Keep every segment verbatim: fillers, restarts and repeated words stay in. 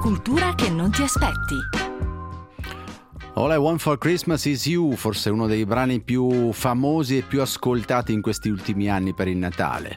cultura che non ti aspetti. All I Want for Christmas is You, forse uno dei brani più famosi e più ascoltati in questi ultimi anni per il Natale.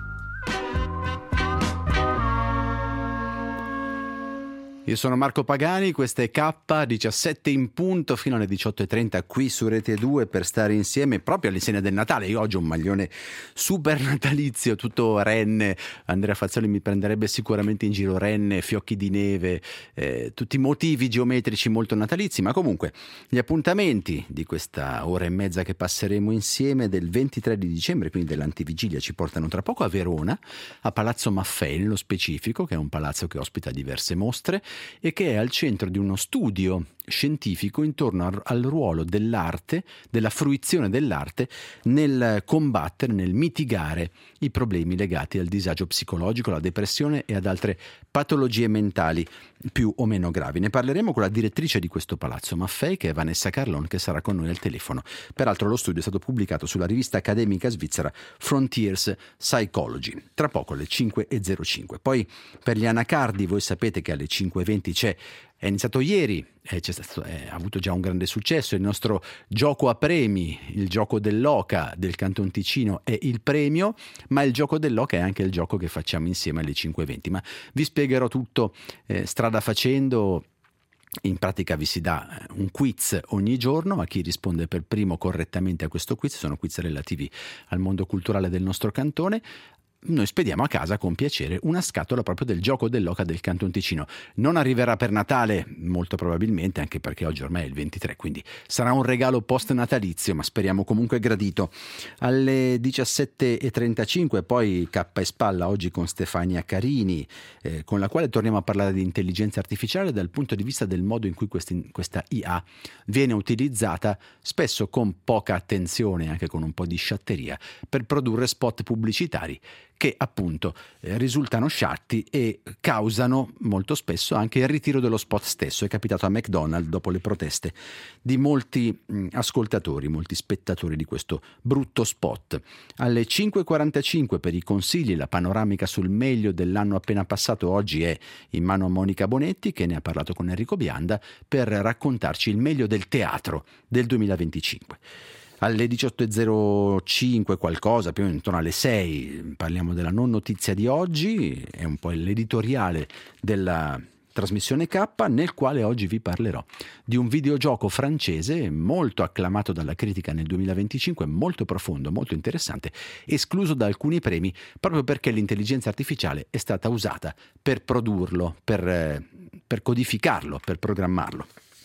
Io sono Marco Pagani, questa è K diciassette in punto fino alle diciotto e trenta qui su Rete due per stare insieme proprio all'insegna del Natale. Io oggi ho un maglione super natalizio, tutto renne. Andrea Fazzoli mi prenderebbe sicuramente in giro, renne, fiocchi di neve, eh, tutti motivi geometrici molto natalizi, ma comunque gli appuntamenti di questa ora e mezza che passeremo insieme del ventitré di dicembre, quindi dell'antivigilia, ci portano tra poco a Verona, a Palazzo Maffei nello specifico, che è un palazzo che ospita diverse mostre e che è al centro di uno studio scientifico intorno al, al ruolo dell'arte, della fruizione dell'arte nel combattere, nel mitigare i problemi legati al disagio psicologico, alla depressione e ad altre patologie mentali più o meno gravi. Ne parleremo con la direttrice di questo Palazzo Maffei, che è Vanessa Carlon, che sarà con noi al telefono. Peraltro lo studio è stato pubblicato sulla rivista accademica svizzera Frontiers Psychology. Tra poco alle cinque e zero cinque. Poi per gli anacardi voi sapete che alle cinque e venti c'è È iniziato ieri, eh, c'è stato, eh, ha avuto già un grande successo il nostro gioco a premi, il gioco dell'Oca del Canton Ticino è il premio, ma il gioco dell'Oca è anche il gioco che facciamo insieme alle cinque e venti. Ma vi spiegherò tutto eh, strada facendo. In pratica vi si dà un quiz ogni giorno a chi risponde per primo correttamente a questo quiz. Sono quiz relativi al mondo culturale del nostro cantone. Noi spediamo a casa con piacere una scatola proprio del gioco dell'Oca del Canton Ticino. Non arriverà per Natale, molto probabilmente, anche perché oggi ormai è il ventitré, quindi sarà un regalo post natalizio, ma speriamo comunque gradito. Alle diciassette e trentacinque poi K e Spalla, oggi con Stefania Carini, eh, con la quale torniamo a parlare di intelligenza artificiale dal punto di vista del modo in cui questi, questa I A viene utilizzata, spesso con poca attenzione, anche con un po' di sciatteria, per produrre spot pubblicitari che appunto eh, risultano sciatti e causano molto spesso anche il ritiro dello spot stesso. È capitato a McDonald's dopo le proteste di molti mh, ascoltatori, molti spettatori di questo brutto spot. Alle cinque e quarantacinque per i consigli, la panoramica sul meglio dell'anno appena passato oggi è in mano a Monica Bonetti, che ne ha parlato con Enrico Bianda, per raccontarci il meglio del teatro del duemilaventicinque. Alle diciotto e zero cinque qualcosa, più o meno intorno alle sei, parliamo della non notizia di oggi, è un po' l'editoriale della trasmissione K, nel quale oggi vi parlerò di un videogioco francese molto acclamato dalla critica nel duemilaventicinque, molto profondo, molto interessante, escluso da alcuni premi proprio perché l'intelligenza artificiale è stata usata per produrlo, per, per codificarlo, per programmarlo.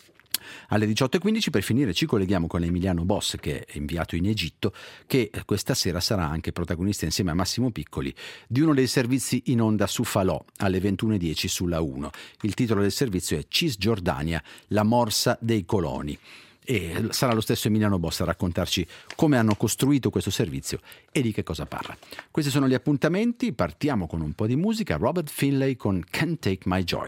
Alle diciotto e quindici per finire ci colleghiamo con Emiliano Boss, che è inviato in Egitto, che questa sera sarà anche protagonista insieme a Massimo Piccoli di uno dei servizi in onda su Falò alle ventuno e dieci sulla uno. Il titolo del servizio è Cisgiordania, la morsa dei coloni. E sarà lo stesso Emiliano Boss a raccontarci come hanno costruito questo servizio e di che cosa parla. Questi sono gli appuntamenti, partiamo con un po' di musica. Robert Finlay con Can't Take My Joy.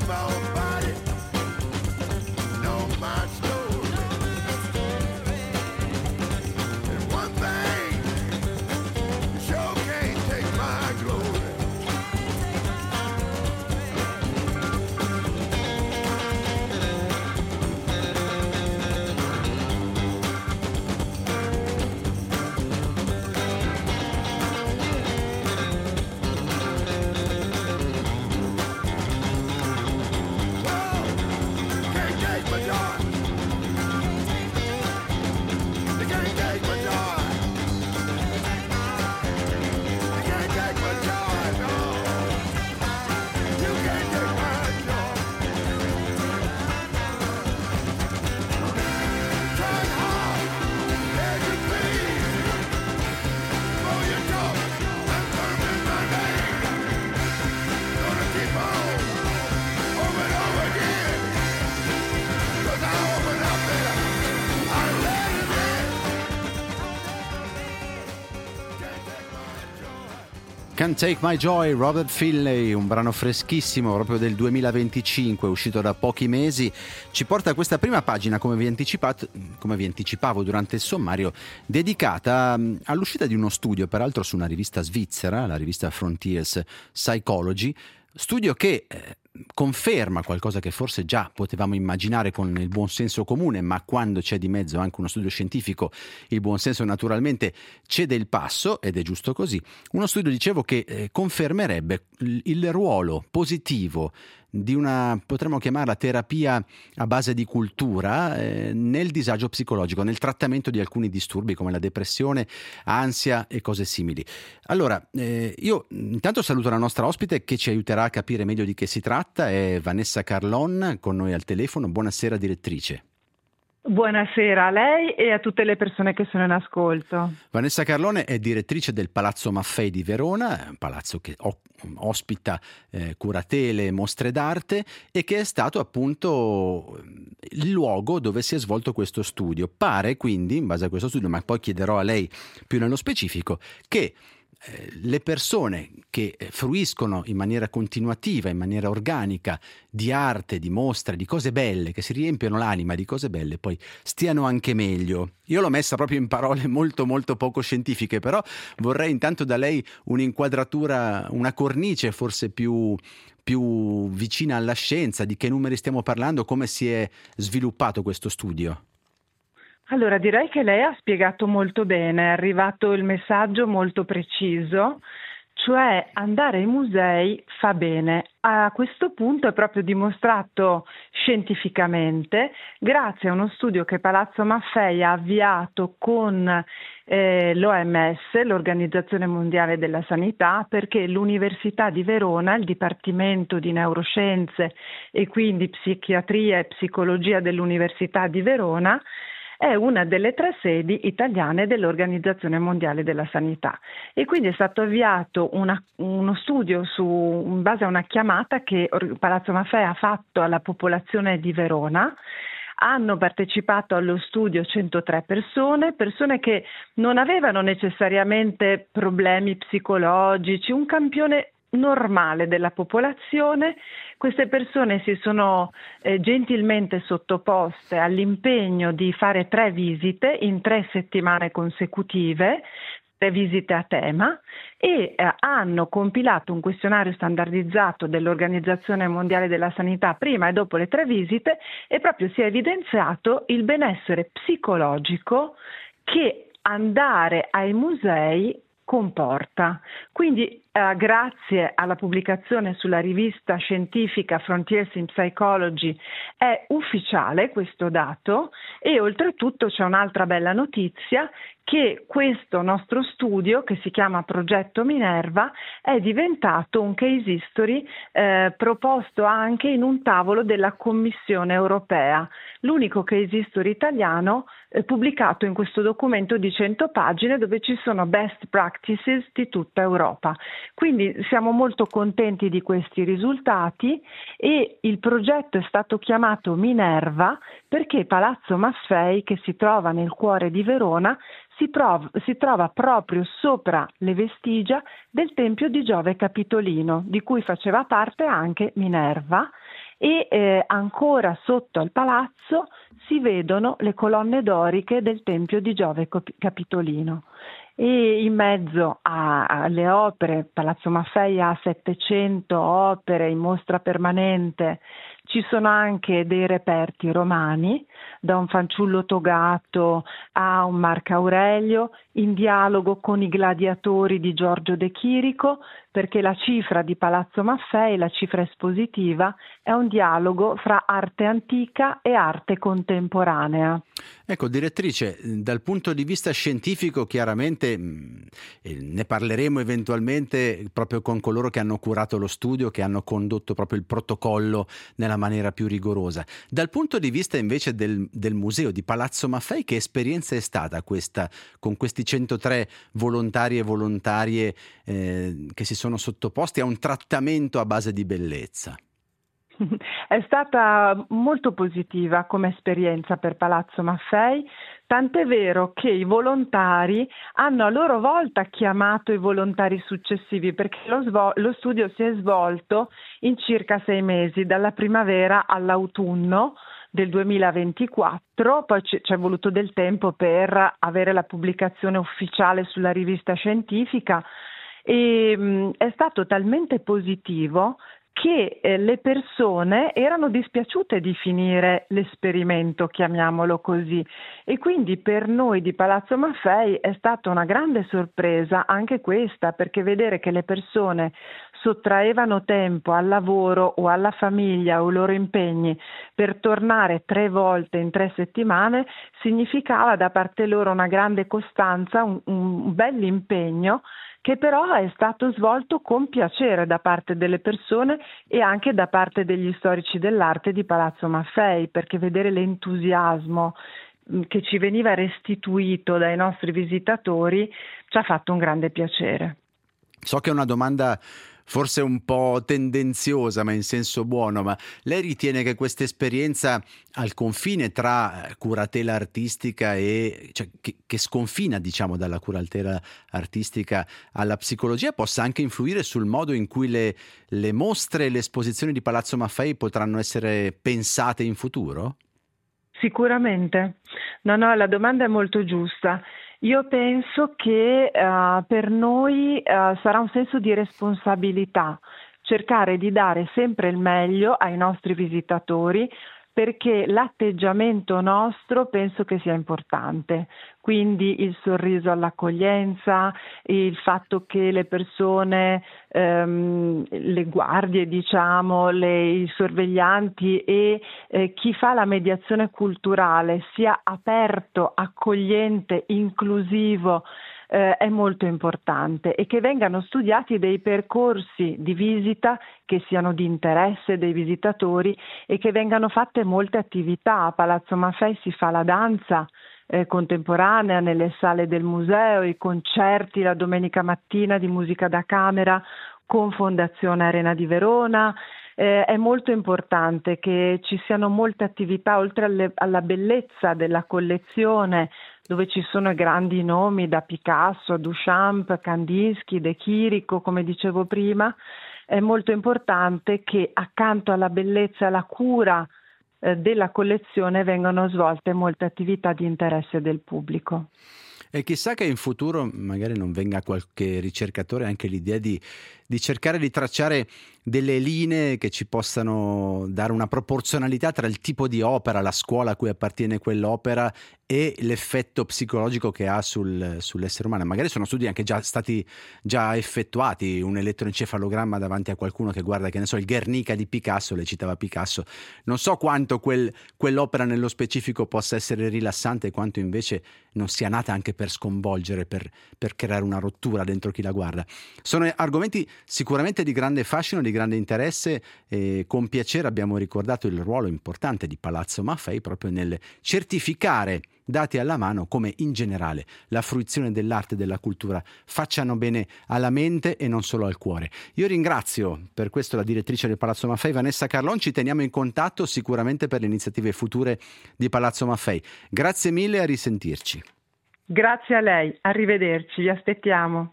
Can't Take My Joy, Robert Finlay, un brano freschissimo proprio del duemilaventicinque, uscito da pochi mesi, ci porta a questa prima pagina, come vi, anticipato, come vi anticipavo durante il sommario, dedicata all'uscita di uno studio, peraltro su una rivista svizzera, la rivista Frontiers Psychology, studio che eh, conferma qualcosa che forse già potevamo immaginare con il buon senso comune, ma quando c'è di mezzo anche uno studio scientifico il buon senso naturalmente cede il passo, ed è giusto così. Uno studio, dicevo, che eh, confermerebbe il, il ruolo positivo di una, potremmo chiamarla, terapia a base di cultura eh, nel disagio psicologico, nel trattamento di alcuni disturbi come la depressione, ansia e cose simili. Allora, eh, io intanto saluto la nostra ospite che ci aiuterà a capire meglio di che si tratta, è Vanessa Carlon con noi al telefono. Buonasera direttrice. Buonasera a lei e a tutte le persone che sono in ascolto. Vanessa Carlone è direttrice del Palazzo Maffei di Verona, un palazzo che ospita eh, curatele, mostre d'arte, e che è stato appunto il luogo dove si è svolto questo studio. Pare quindi, in base a questo studio, ma poi chiederò a lei più nello specifico, che eh, le persone che fruiscono in maniera continuativa, in maniera organica di arte, di mostre, di cose belle, che si riempiono l'anima di cose belle, poi stiano anche meglio. Io l'ho messa proprio in parole molto molto poco scientifiche, però vorrei intanto da lei un'inquadratura, una cornice forse più, più vicina alla scienza, di che numeri stiamo parlando, come si è sviluppato questo studio. Allora, direi che lei ha spiegato molto bene, è arrivato il messaggio molto preciso, cioè andare ai musei fa bene. A questo punto è proprio dimostrato scientificamente, grazie a uno studio che Palazzo Maffei ha avviato con eh, l'O M S, l'Organizzazione Mondiale della Sanità, perché l'Università di Verona, il Dipartimento di Neuroscienze e quindi Psichiatria e Psicologia dell'Università di Verona, è una delle tre sedi italiane dell'Organizzazione Mondiale della Sanità, e quindi è stato avviato una, uno studio su, in base a una chiamata che Palazzo Maffei ha fatto alla popolazione di Verona. Hanno partecipato allo studio centotré persone, persone che non avevano necessariamente problemi psicologici, un campione normale della popolazione. Queste persone si sono eh, gentilmente sottoposte all'impegno di fare tre visite in tre settimane consecutive, tre visite a tema, e eh, hanno compilato un questionario standardizzato dell'Organizzazione Mondiale della Sanità prima e dopo le tre visite, e proprio si è evidenziato il benessere psicologico che andare ai musei comporta. Quindi eh, grazie alla pubblicazione sulla rivista scientifica Frontiers in Psychology è ufficiale questo dato, e oltretutto c'è un'altra bella notizia, che questo nostro studio, che si chiama Progetto Minerva, è diventato un case history eh, proposto anche in un tavolo della Commissione europea, l'unico case history italiano eh, pubblicato in questo documento di cento pagine, dove ci sono best practices di tutta Europa. Quindi siamo molto contenti di questi risultati, e il progetto è stato chiamato Minerva perché Palazzo Maffei, che si trova nel cuore di Verona, Si, prov- si trova proprio sopra le vestigia del Tempio di Giove Capitolino, di cui faceva parte anche Minerva, e eh, ancora sotto al palazzo si vedono le colonne doriche del Tempio di Giove Capitolino. E in mezzo a, alle opere, Palazzo Maffei ha settecento opere in mostra permanente, ci sono anche dei reperti romani, da un fanciullo togato a un Marco Aurelio, in dialogo con i gladiatori di Giorgio De Chirico, perché la cifra di Palazzo Maffei, la cifra espositiva, è un dialogo fra arte antica e arte contemporanea. Ecco, direttrice, dal punto di vista scientifico chiaramente ne parleremo eventualmente proprio con coloro che hanno curato lo studio, che hanno condotto proprio il protocollo nella maniera più rigorosa. Dal punto di vista invece del, del museo di Palazzo Maffei, che esperienza è stata questa con questi centotré volontari e volontarie eh, che si sono sottoposti a un trattamento a base di bellezza? È stata molto positiva come esperienza per Palazzo Maffei, tant'è vero che i volontari hanno a loro volta chiamato i volontari successivi, perché lo, svol- lo studio si è svolto in circa sei mesi, dalla primavera all'autunno del duemilaventiquattro, poi ci è voluto del tempo per avere la pubblicazione ufficiale sulla rivista scientifica e mh, è stato talmente positivo che eh, le persone erano dispiaciute di finire l'esperimento, chiamiamolo così, e quindi per noi di Palazzo Maffei è stata una grande sorpresa anche questa, perché vedere che le persone sottraevano tempo al lavoro o alla famiglia o ai loro impegni per tornare tre volte in tre settimane significava da parte loro una grande costanza, un, un bel impegno, che però è stato svolto con piacere da parte delle persone e anche da parte degli storici dell'arte di Palazzo Maffei, perché vedere l'entusiasmo che ci veniva restituito dai nostri visitatori ci ha fatto un grande piacere. So che è una domanda forse un po' tendenziosa, ma in senso buono, ma lei ritiene che questa esperienza al confine tra curatela artistica e cioè, che, che sconfina, diciamo, dalla curatela artistica alla psicologia possa anche influire sul modo in cui le, le mostre e le esposizioni di Palazzo Maffei potranno essere pensate in futuro? Sicuramente. No, no, la domanda è molto giusta. Io penso che uh, per noi uh, sarà un senso di responsabilità cercare di dare sempre il meglio ai nostri visitatori, perché l'atteggiamento nostro penso che sia importante, quindi il sorriso all'accoglienza, il fatto che le persone, ehm, le guardie diciamo, le, i sorveglianti e eh, chi fa la mediazione culturale sia aperto, accogliente, inclusivo, Eh, è molto importante, e che vengano studiati dei percorsi di visita che siano di interesse dei visitatori e che vengano fatte molte attività. A Palazzo Maffei si fa la danza eh, contemporanea nelle sale del museo, i concerti la domenica mattina di musica da camera con Fondazione Arena di Verona. Eh, è molto importante che ci siano molte attività, oltre alle, alla bellezza della collezione, dove ci sono grandi nomi da Picasso, Duchamp, Kandinsky, De Chirico, come dicevo prima. È molto importante che accanto alla bellezza e alla cura eh, della collezione vengano svolte molte attività di interesse del pubblico. E chissà che in futuro magari non venga qualche ricercatore anche l'idea di, di cercare di tracciare delle linee che ci possano dare una proporzionalità tra il tipo di opera, la scuola a cui appartiene quell'opera e l'effetto psicologico che ha sul, sull'essere umano. Magari sono studi anche già stati già effettuati, un elettroencefalogramma davanti a qualcuno che guarda, che ne so, il Guernica di Picasso, le citava Picasso. Non so quanto quel, quell'opera nello specifico possa essere rilassante e quanto invece non sia nata anche per sconvolgere, per, per creare una rottura dentro chi la guarda. Sono argomenti sicuramente di grande fascino, di grande interesse, e con piacere abbiamo ricordato il ruolo importante di Palazzo Maffei proprio nel certificare, dati alla mano, come in generale la fruizione dell'arte e della cultura facciano bene alla mente e non solo al cuore. Io ringrazio per questo la direttrice del Palazzo Maffei, Vanessa Carlon. Ci teniamo in contatto sicuramente per le iniziative future di Palazzo Maffei. Grazie mille, a risentirci. Grazie a lei, arrivederci, vi aspettiamo.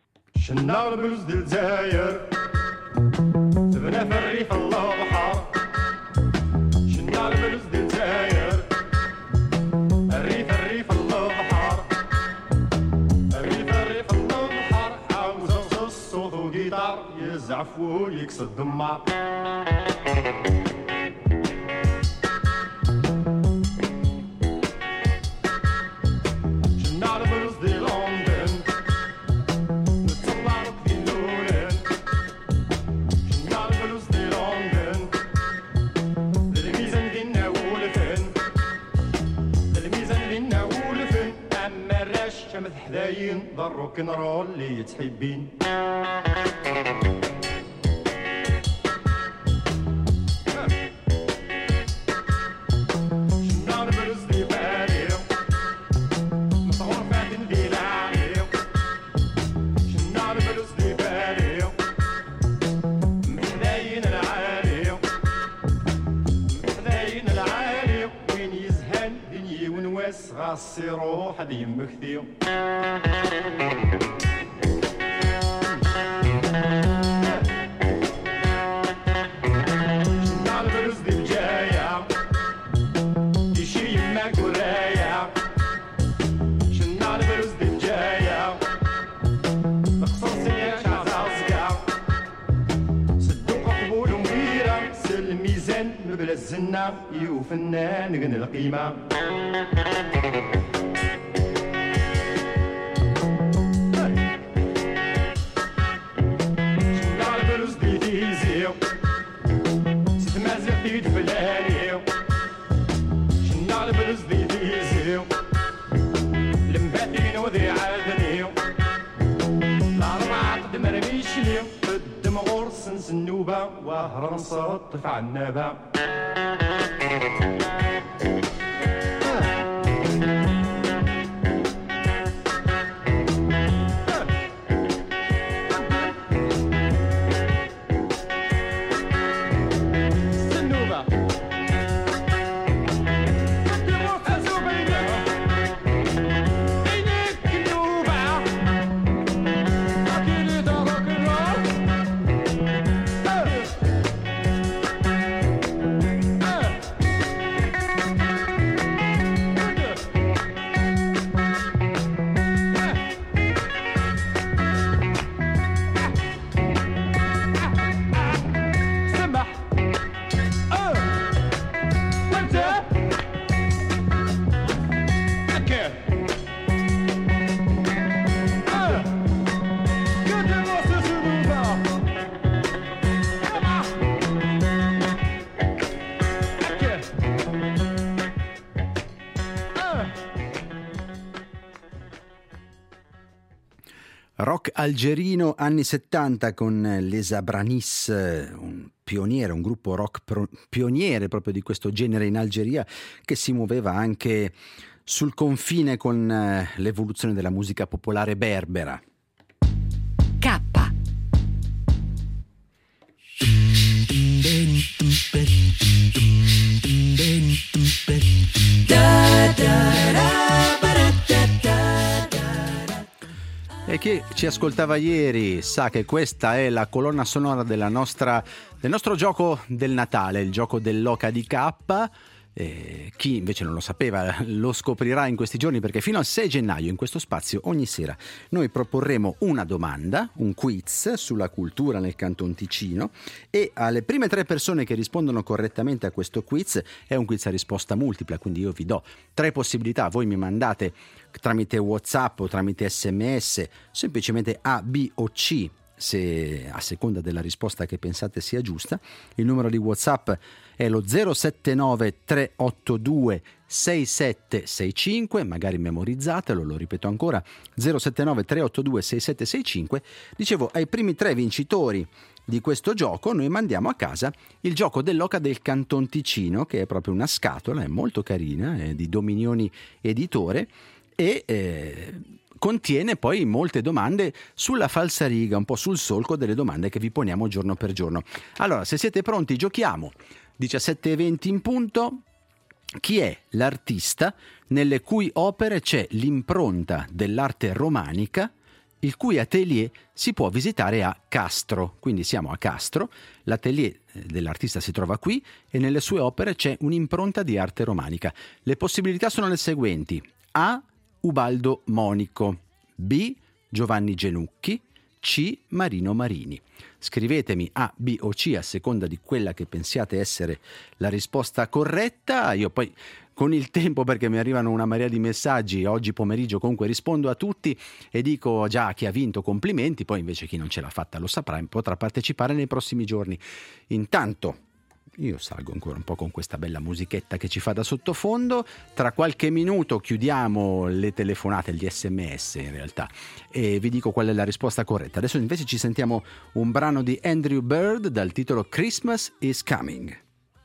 عفو يكسد الدمار شنا البلوز دي لندن نتطلع في اللولن شنا البلوز دي لندن الميزان دينا ولفن الميزان دينا ولفن أما الراش شمت حداين ضروك نرول اللي تحبين غاسي روح هذه يمك ثيو شنا البرز دي بجاية يشي يمك ورايا شنا البرز دي بجاية نقصص ياك عزازكا صدوق قبول ومبيرة سل الميزان مبلا الزنة يوفنا نغني القيمة النوبة وهران صطف عنابة Rock algerino anni settanta con Les Abranis, un pioniere, un gruppo rock pro- pioniere proprio di questo genere in Algeria, che si muoveva anche sul confine con eh, l'evoluzione della musica popolare berbera. K. E chi ci ascoltava ieri sa che questa è la colonna sonora della nostra, del nostro gioco del Natale, il gioco dell'Oca di K. Eh, chi invece non lo sapeva lo scoprirà in questi giorni, perché fino al sei gennaio in questo spazio ogni sera noi proporremo una domanda, un quiz sulla cultura nel Canton Ticino, e alle prime tre persone che rispondono correttamente a questo quiz, è un quiz a risposta multipla, quindi io vi do tre possibilità, voi mi mandate tramite WhatsApp o tramite sms semplicemente A, B o C, se a seconda della risposta che pensate sia giusta. Il numero di WhatsApp è lo zero sette nove tre otto due sei sette sei cinque, magari memorizzatelo, lo ripeto ancora, zero sette nove tre otto due sei sette sei cinque. Dicevo, ai primi tre vincitori di questo gioco noi mandiamo a casa il gioco dell'Oca del Canton Ticino, che è proprio una scatola, è molto carina, è di Dominioni Editore e eh, contiene poi molte domande sulla falsariga, un po' sul solco delle domande che vi poniamo giorno per giorno. Allora, se siete pronti, giochiamo. diciassette e venti in punto. Chi è l'artista nelle cui opere c'è l'impronta dell'arte romanica, il cui atelier si può visitare a Castro? Quindi siamo a Castro, l'atelier dell'artista si trova qui e nelle sue opere c'è un'impronta di arte romanica. Le possibilità sono le seguenti: A. Ubaldo Monico, B. Giovanni Genucchi, C. Marino Marini. Scrivetemi A, B o C a seconda di quella che pensiate essere la risposta corretta. Io poi con il tempo, perché mi arrivano una marea di messaggi, oggi pomeriggio comunque rispondo a tutti e dico già chi ha vinto complimenti, poi invece chi non ce l'ha fatta lo saprà e potrà partecipare nei prossimi giorni. Intanto io salgo ancora un po' con questa bella musichetta che ci fa da sottofondo. Tra qualche minuto chiudiamo le telefonate, gli sms in realtà, e vi dico qual è la risposta corretta. Adesso invece ci sentiamo un brano di Andrew Bird dal titolo Christmas is Coming.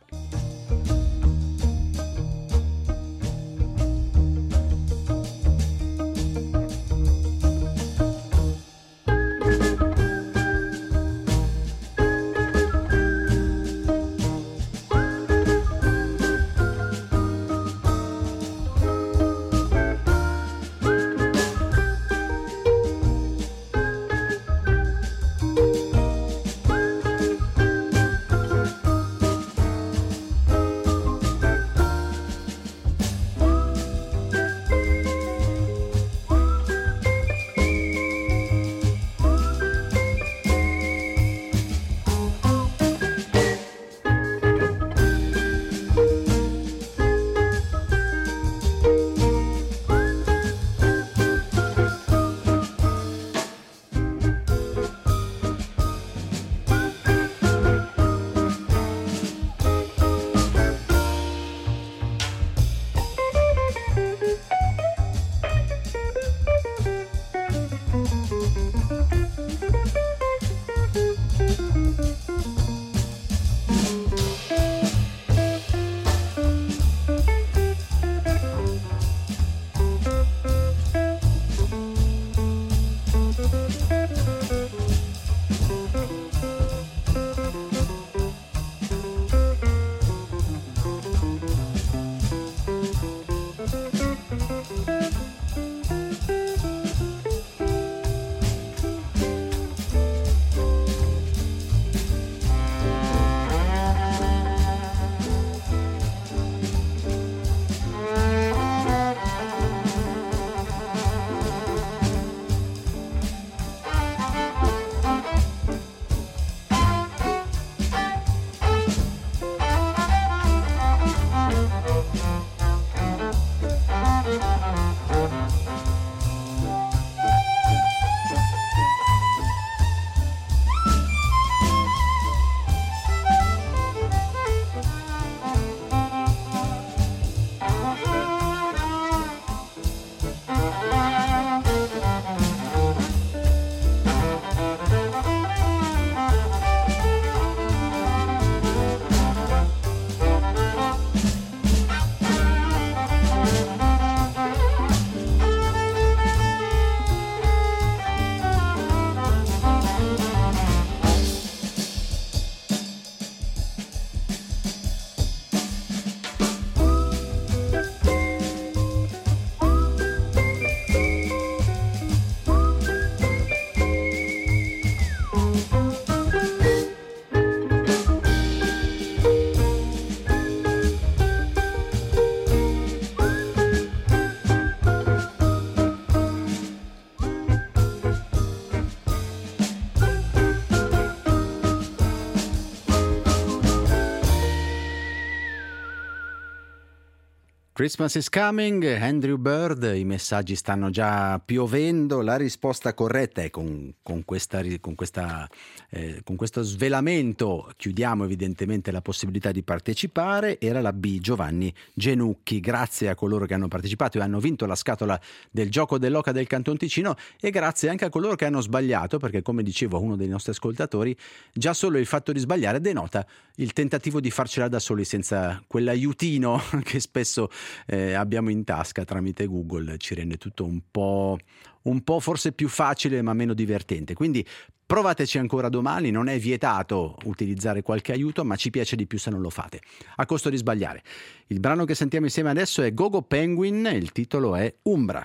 Christmas is coming, Andrew Bird, i messaggi stanno già piovendo, la risposta corretta è con, con, questa, con, questa, eh, con questo svelamento chiudiamo evidentemente la possibilità di partecipare, era la B, Giovanni Genucchi. Grazie a coloro che hanno partecipato e hanno vinto la scatola del gioco dell'Oca del Canton Ticino e grazie anche a coloro che hanno sbagliato, perché come dicevo a uno dei nostri ascoltatori, già solo il fatto di sbagliare denota il tentativo di farcela da soli senza quell'aiutino che spesso Eh, abbiamo in tasca tramite Google, ci rende tutto un po', un po' forse più facile ma meno divertente. Quindi provateci ancora domani, non è vietato utilizzare qualche aiuto, ma ci piace di più se non lo fate, a costo di sbagliare. Il brano che sentiamo insieme adesso è Gogo Penguin, il titolo è Umbra.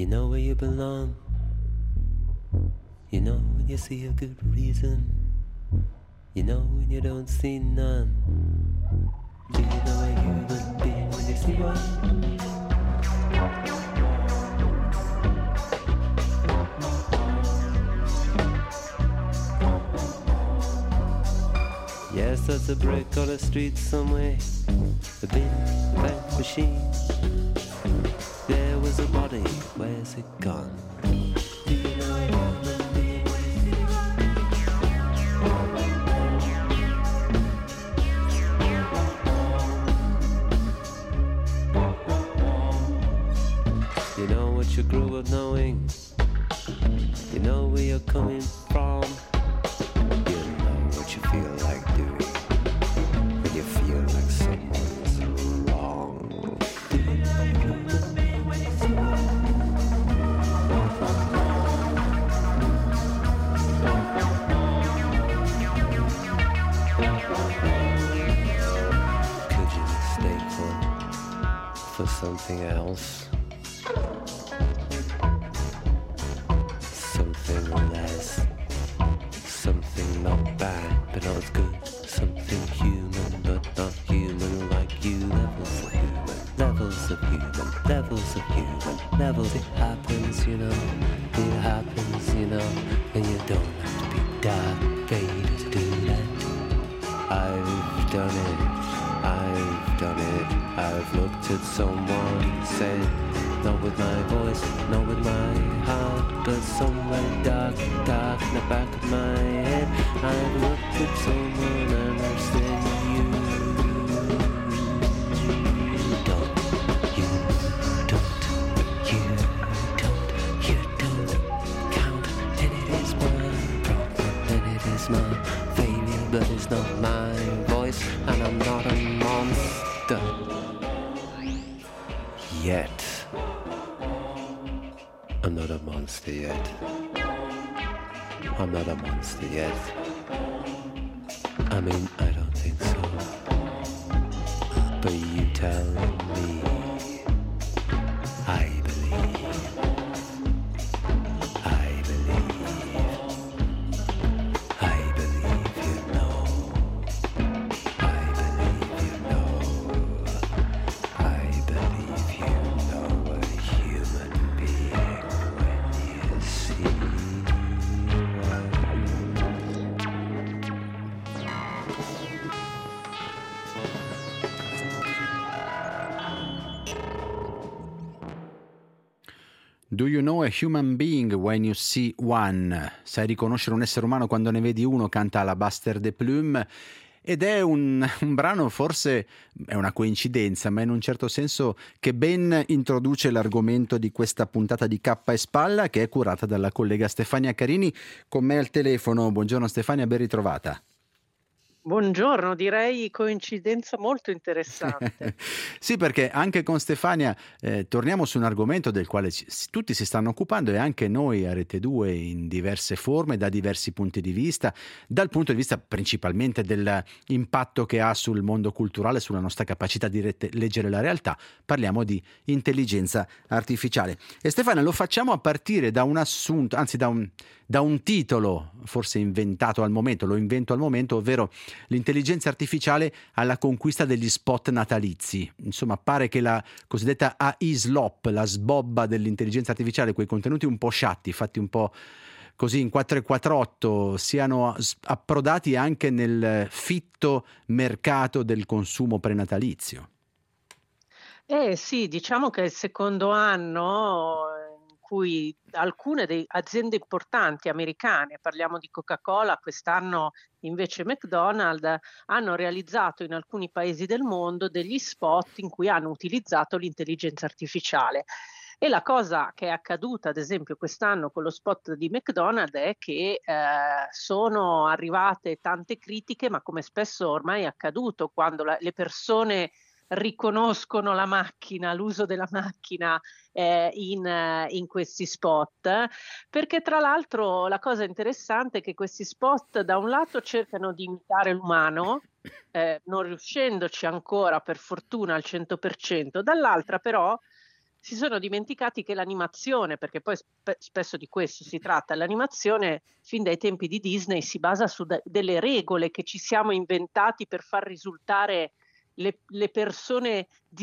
know where you belong. You know when you see a good reason. You know when you don't see none. Do you know a human being when you see one? Yes, there's a brick on the street somewhere, a big fat machine. There was a body, where's it gone? Do you know a human being when you see one? You know what you grew up knowing. You know where you're coming from. You know what you feel like doing when you feel like someone's wrong. Do you know you human being when you see one? Could you mistake one for something else? Something less. Something not bad, but not as good. Something human, but not human like you. Levels of human, levels of human, levels of human, levels. It happens, you know. It happens, you know. And you don't have to be dark baby to do that. I've done it, I've done it. I've looked at someone, said, not with my voice, not with my heart, but somewhere dark, dark in the back of my head. I've looked at someone and I've said, you don't, you don't, you don't, you don't count. And it is my problem, and it is my failure, but it's not my voice, and I'm not a monster yet. I'm not a monster yet. I'm not a monster yet. I mean, I don't think so. But you tell me. I believe. I believe. I believe you know. I believe you know. I believe you know a human being when you see one. Do you know a human being when you see one? Sai riconoscere un essere umano quando ne vedi uno, canta Alabaster de Plume. Ed è un, un brano, forse è una coincidenza, ma in un certo senso che ben introduce l'argomento di questa puntata di K e Spalla, che è curata dalla collega Stefania Carini, con me al telefono. Buongiorno Stefania, ben ritrovata. Buongiorno, direi coincidenza molto interessante. Sì, perché anche con Stefania eh, torniamo su un argomento del quale ci, tutti si stanno occupando, e anche noi a Rete due in diverse forme, da diversi punti di vista, dal punto di vista principalmente dell'impatto che ha sul mondo culturale, sulla nostra capacità di rete, leggere la realtà. Parliamo di intelligenza artificiale. E Stefania, lo facciamo a partire da un assunto, anzi da un, da un titolo forse inventato al momento, lo invento al momento, ovvero l'intelligenza artificiale alla conquista degli spot natalizi. Insomma, pare che la cosiddetta A I slop, la sbobba dell'intelligenza artificiale, quei contenuti un po' sciatti, fatti un po' così in quattro e quarantotto, siano approdati anche nel fitto mercato del consumo prenatalizio. Eh sì, diciamo che è il secondo anno in cui alcune delle aziende importanti americane, parliamo di Coca-Cola, quest'anno invece McDonald's, hanno realizzato in alcuni paesi del mondo degli spot in cui hanno utilizzato l'intelligenza artificiale. E la cosa che è accaduta, ad esempio, quest'anno con lo spot di McDonald's è che eh, sono arrivate tante critiche, ma come spesso ormai è accaduto, quando la, le persone riconoscono la macchina, l'uso della macchina eh, in, eh, in questi spot, perché tra l'altro la cosa interessante è che questi spot da un lato cercano di imitare l'umano, eh, non riuscendoci ancora per fortuna al cento per cento, dall'altra però si sono dimenticati che l'animazione, perché poi spe- spesso di questo si tratta, l'animazione fin dai tempi di Disney si basa su de- delle regole che ci siamo inventati per far risultare le, le persone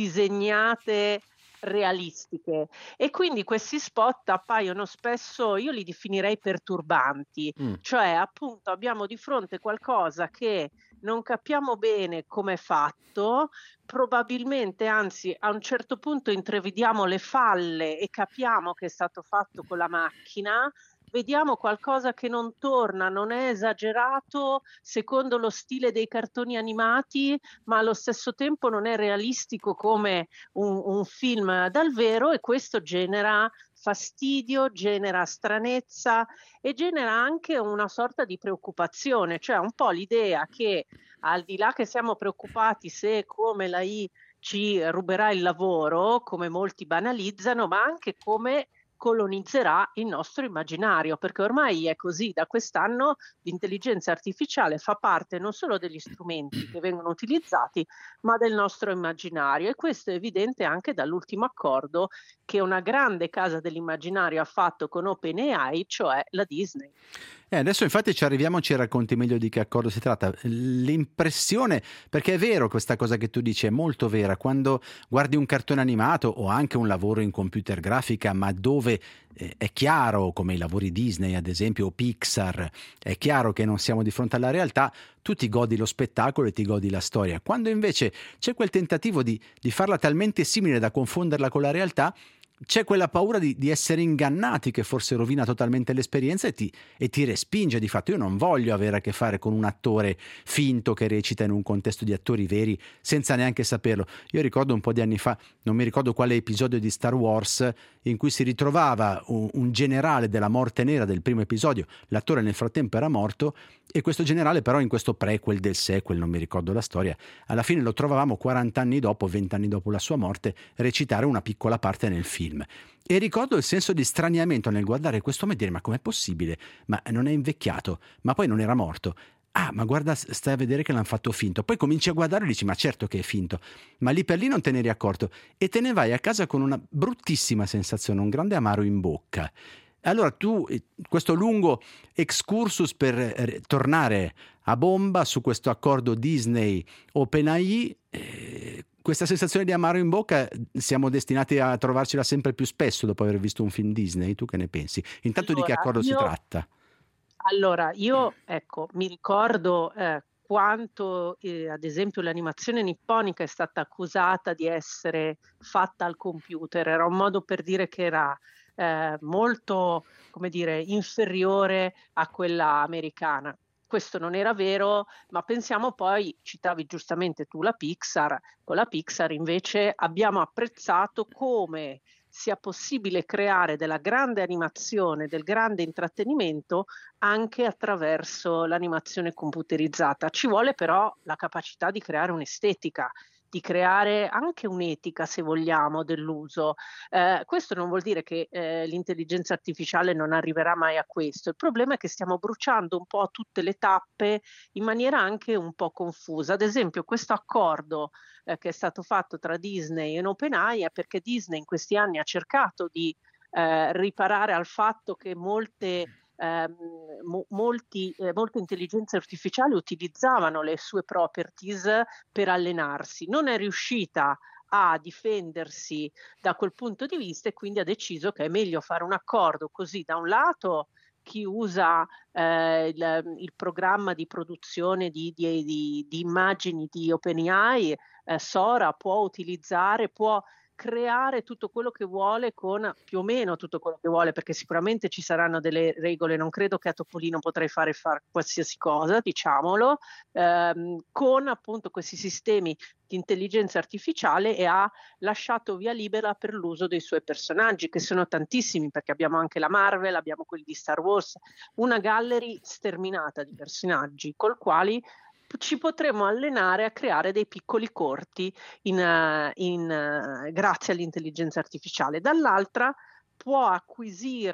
disegnate realistiche, e quindi questi spot appaiono spesso, io li definirei perturbanti, Mm. cioè appunto abbiamo di fronte qualcosa che non capiamo bene come è fatto, probabilmente, anzi a un certo punto intravediamo le falle e capiamo che è stato fatto con la macchina, vediamo qualcosa che non torna, non è esagerato secondo lo stile dei cartoni animati, ma allo stesso tempo non è realistico come un, un film dal vero, e questo genera fastidio, genera stranezza e genera anche una sorta di preoccupazione, cioè un po' l'idea che, al di là che siamo preoccupati se come la I ci ruberà il lavoro, come molti banalizzano, ma anche come colonizzerà il nostro immaginario, perché ormai è così, da quest'anno l'intelligenza artificiale fa parte non solo degli strumenti che vengono utilizzati, ma del nostro immaginario, e questo è evidente anche dall'ultimo accordo che una grande casa dell'immaginario ha fatto con OpenAI, cioè la Disney. Eh, adesso infatti ci arriviamo, ci racconti meglio di che accordo si tratta. L'impressione, perché è vero questa cosa che tu dici, è molto vera, quando guardi un cartone animato o anche un lavoro in computer grafica, ma dove eh, è chiaro, come i lavori Disney ad esempio o Pixar, è chiaro che non siamo di fronte alla realtà, tu ti godi lo spettacolo e ti godi la storia. Quando invece c'è quel tentativo di, di farla talmente simile da confonderla con la realtà, c'è quella paura di, di essere ingannati che forse rovina totalmente l'esperienza e ti, e ti respinge di fatto. Io non voglio avere a che fare con un attore finto che recita in un contesto di attori veri senza neanche saperlo. Io ricordo un po' di anni fa, non mi ricordo quale episodio di Star Wars, in cui si ritrovava un, un generale della morte nera del primo episodio, l'attore nel frattempo era morto, e questo generale però in questo prequel del sequel, non mi ricordo la storia, alla fine lo trovavamo quaranta anni dopo, venti anni dopo la sua morte, recitare una piccola parte nel film. E ricordo il senso di straniamento nel guardare questo e dire: ma com'è possibile? Ma non è invecchiato? Ma poi non era morto? Ah, ma guarda, stai a vedere che l'hanno fatto finto. Poi cominci a guardare e dici: ma certo che è finto. Ma lì per lì non te ne eri accorto e te ne vai a casa con una bruttissima sensazione, un grande amaro in bocca. Allora tu, questo lungo excursus per eh, tornare a bomba su questo accordo Disney-OpenAI, eh, questa sensazione di amaro in bocca siamo destinati a trovarcela sempre più spesso dopo aver visto un film Disney. Tu che ne pensi? Intanto allora, di che accordo io, si tratta? Allora, io ecco, mi ricordo eh, quanto eh, ad esempio l'animazione nipponica è stata accusata di essere fatta al computer. Era un modo per dire che era Eh, molto, come dire, inferiore a quella americana. Questo non era vero, ma pensiamo poi, citavi giustamente tu la Pixar, con la Pixar invece abbiamo apprezzato come sia possibile creare della grande animazione, del grande intrattenimento anche attraverso l'animazione computerizzata. Ci vuole però la capacità di creare un'estetica, di creare anche un'etica, se vogliamo, dell'uso. Eh, questo non vuol dire che eh, l'intelligenza artificiale non arriverà mai a questo. Il problema è che stiamo bruciando un po' tutte le tappe in maniera anche un po' confusa. Ad esempio, questo accordo eh, che è stato fatto tra Disney e OpenAI è perché Disney in questi anni ha cercato di eh, riparare al fatto che molte Eh, mo- molti, eh, molte intelligenze artificiali utilizzavano le sue properties per allenarsi. Non è riuscita a difendersi da quel punto di vista e quindi ha deciso che è meglio fare un accordo così, da un lato chi usa eh, il, il programma di produzione di, di, di, di immagini di OpenAI, eh, Sora, può utilizzare, può creare tutto quello che vuole con più o meno tutto quello che vuole, perché sicuramente ci saranno delle regole, non credo che a Topolino potrei fare fare qualsiasi cosa, diciamolo, ehm, con appunto questi sistemi di intelligenza artificiale, e ha lasciato via libera per l'uso dei suoi personaggi, che sono tantissimi, perché abbiamo anche la Marvel, abbiamo quelli di Star Wars, una gallery sterminata di personaggi col quali ci potremo allenare a creare dei piccoli corti in, in, grazie all'intelligenza artificiale. Dall'altra può acquisire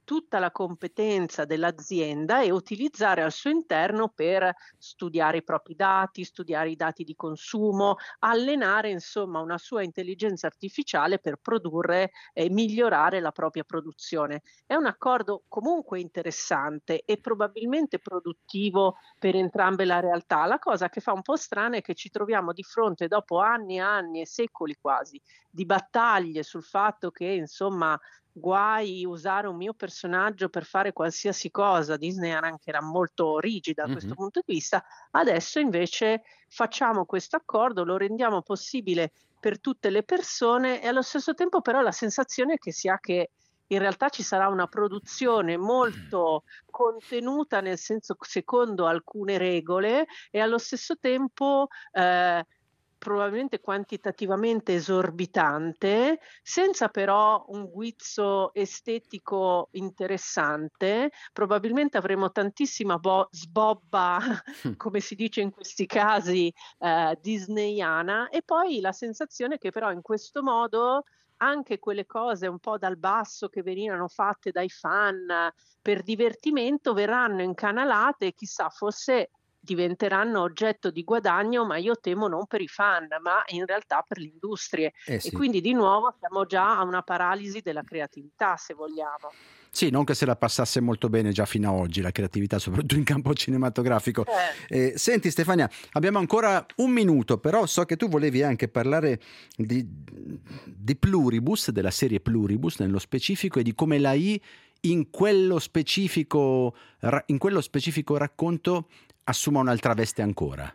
tutta la competenza dell'azienda e utilizzare al suo interno per studiare i propri dati, studiare i dati di consumo, allenare insomma una sua intelligenza artificiale per produrre e migliorare la propria produzione. È un accordo comunque interessante e probabilmente produttivo per entrambe le realtà. La cosa che fa un po' strana è che ci troviamo di fronte, dopo anni e anni e secoli quasi di battaglie sul fatto che insomma guai usare un mio personaggio per fare qualsiasi cosa. Disney anche era molto rigida da questo Mhm. punto di vista. Adesso invece facciamo questo accordo, lo rendiamo possibile per tutte le persone e allo stesso tempo però la sensazione che si ha che in realtà ci sarà una produzione molto contenuta, nel senso secondo alcune regole, e allo stesso tempo eh, probabilmente quantitativamente esorbitante, senza però un guizzo estetico interessante. Probabilmente avremo tantissima bo- sbobba, come si dice in questi casi, eh, disneyana, e poi la sensazione che però in questo modo anche quelle cose un po' dal basso che venivano fatte dai fan per divertimento verranno incanalate e chissà, forse diventeranno oggetto di guadagno, ma io temo non per i fan, ma in realtà per le industrie. Eh E sì. quindi di nuovo siamo già a una paralisi della creatività, se vogliamo. Sì, non che se la passasse molto bene già fino ad oggi la creatività, soprattutto in campo cinematografico. Eh. Eh, senti Stefania, abbiamo ancora un minuto, però so che tu volevi anche parlare di, di Pluribus, della serie Pluribus nello specifico, e di come la I in quello specifico, ra- in quello specifico racconto assuma un'altra veste ancora.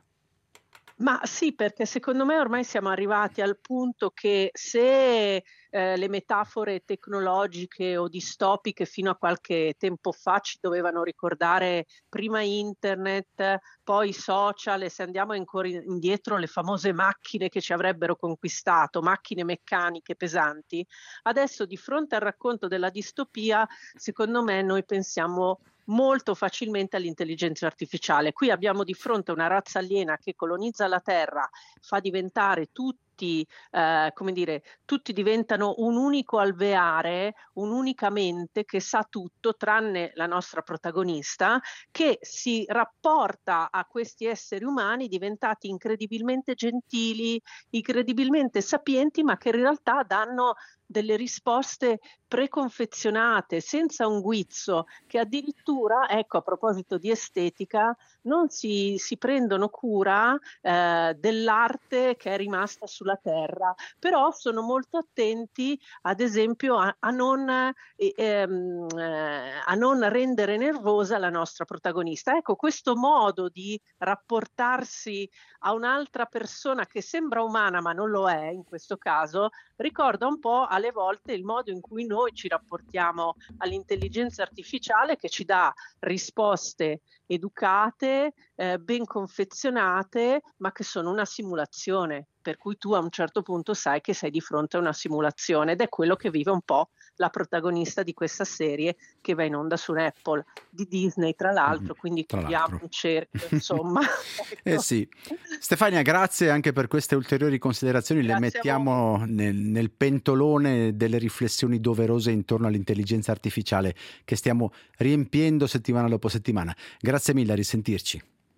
Ma sì, perché secondo me ormai siamo arrivati al punto che se eh, le metafore tecnologiche o distopiche fino a qualche tempo fa ci dovevano ricordare prima internet, poi social, e se andiamo ancora indietro le famose macchine che ci avrebbero conquistato, macchine meccaniche pesanti, adesso di fronte al racconto della distopia, secondo me noi pensiamo molto facilmente all'intelligenza artificiale. Qui abbiamo di fronte una razza aliena che colonizza la Terra, fa diventare tutti, eh, come dire, tutti diventano un unico alveare, un'unica mente che sa tutto, tranne la nostra protagonista, che si rapporta a questi esseri umani diventati incredibilmente gentili, incredibilmente sapienti, ma che in realtà danno delle risposte preconfezionate, senza un guizzo, che addirittura, ecco, a proposito di estetica, non si, si prendono cura eh, dell'arte che è rimasta sulla terra, però sono molto attenti, ad esempio, a, a, non, eh, ehm, eh, a non rendere nervosa la nostra protagonista. Ecco, questo modo di rapportarsi a un'altra persona che sembra umana ma non lo è in questo caso, ricorda un po' alle volte il modo in cui noi ci rapportiamo all'intelligenza artificiale, che ci dà risposte educate, eh, ben confezionate, ma che sono una simulazione, per cui tu a un certo punto sai che sei di fronte a una simulazione, ed è quello che vive un po' la protagonista di questa serie che va in onda su Apple, di Disney tra l'altro, quindi Tra chiudiamo l'altro. un cerchio, insomma. Eh sì. Stefania, grazie anche per queste ulteriori considerazioni, Grazie le a mettiamo nel, nel pentolone delle riflessioni doverose intorno all'intelligenza artificiale che stiamo riempiendo settimana dopo settimana. Grazie mille, a risentirci.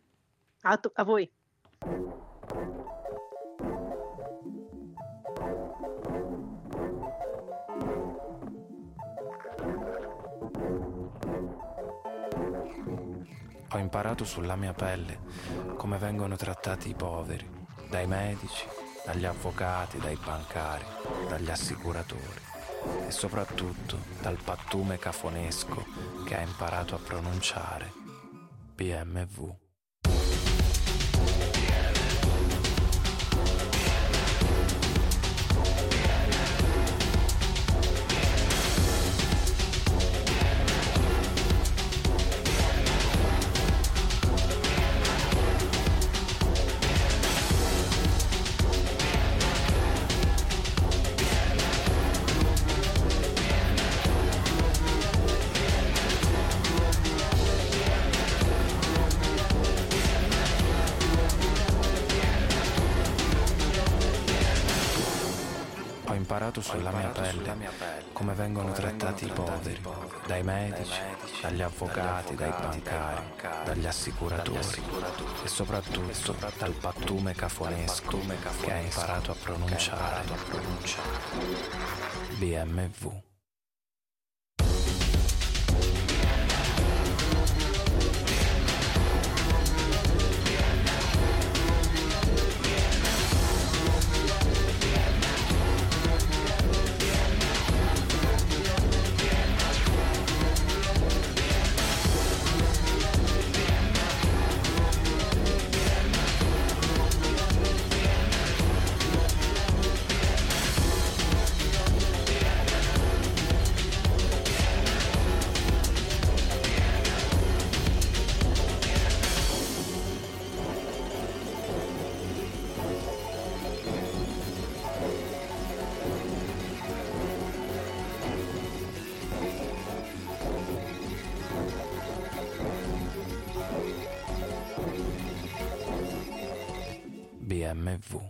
A, tu- a voi. Ho imparato sulla mia pelle come vengono trattati i poveri, dai medici, dagli avvocati, dai bancari, dagli assicuratori e soprattutto dal pattume cafonesco che ha imparato a pronunciare B M W. imparato sulla mia pelle come vengono trattati i poveri, dai medici, dagli avvocati, dai bancari, dagli assicuratori e soprattutto dal pattume cafonesco che hai imparato a pronunciare. B M W. B M W.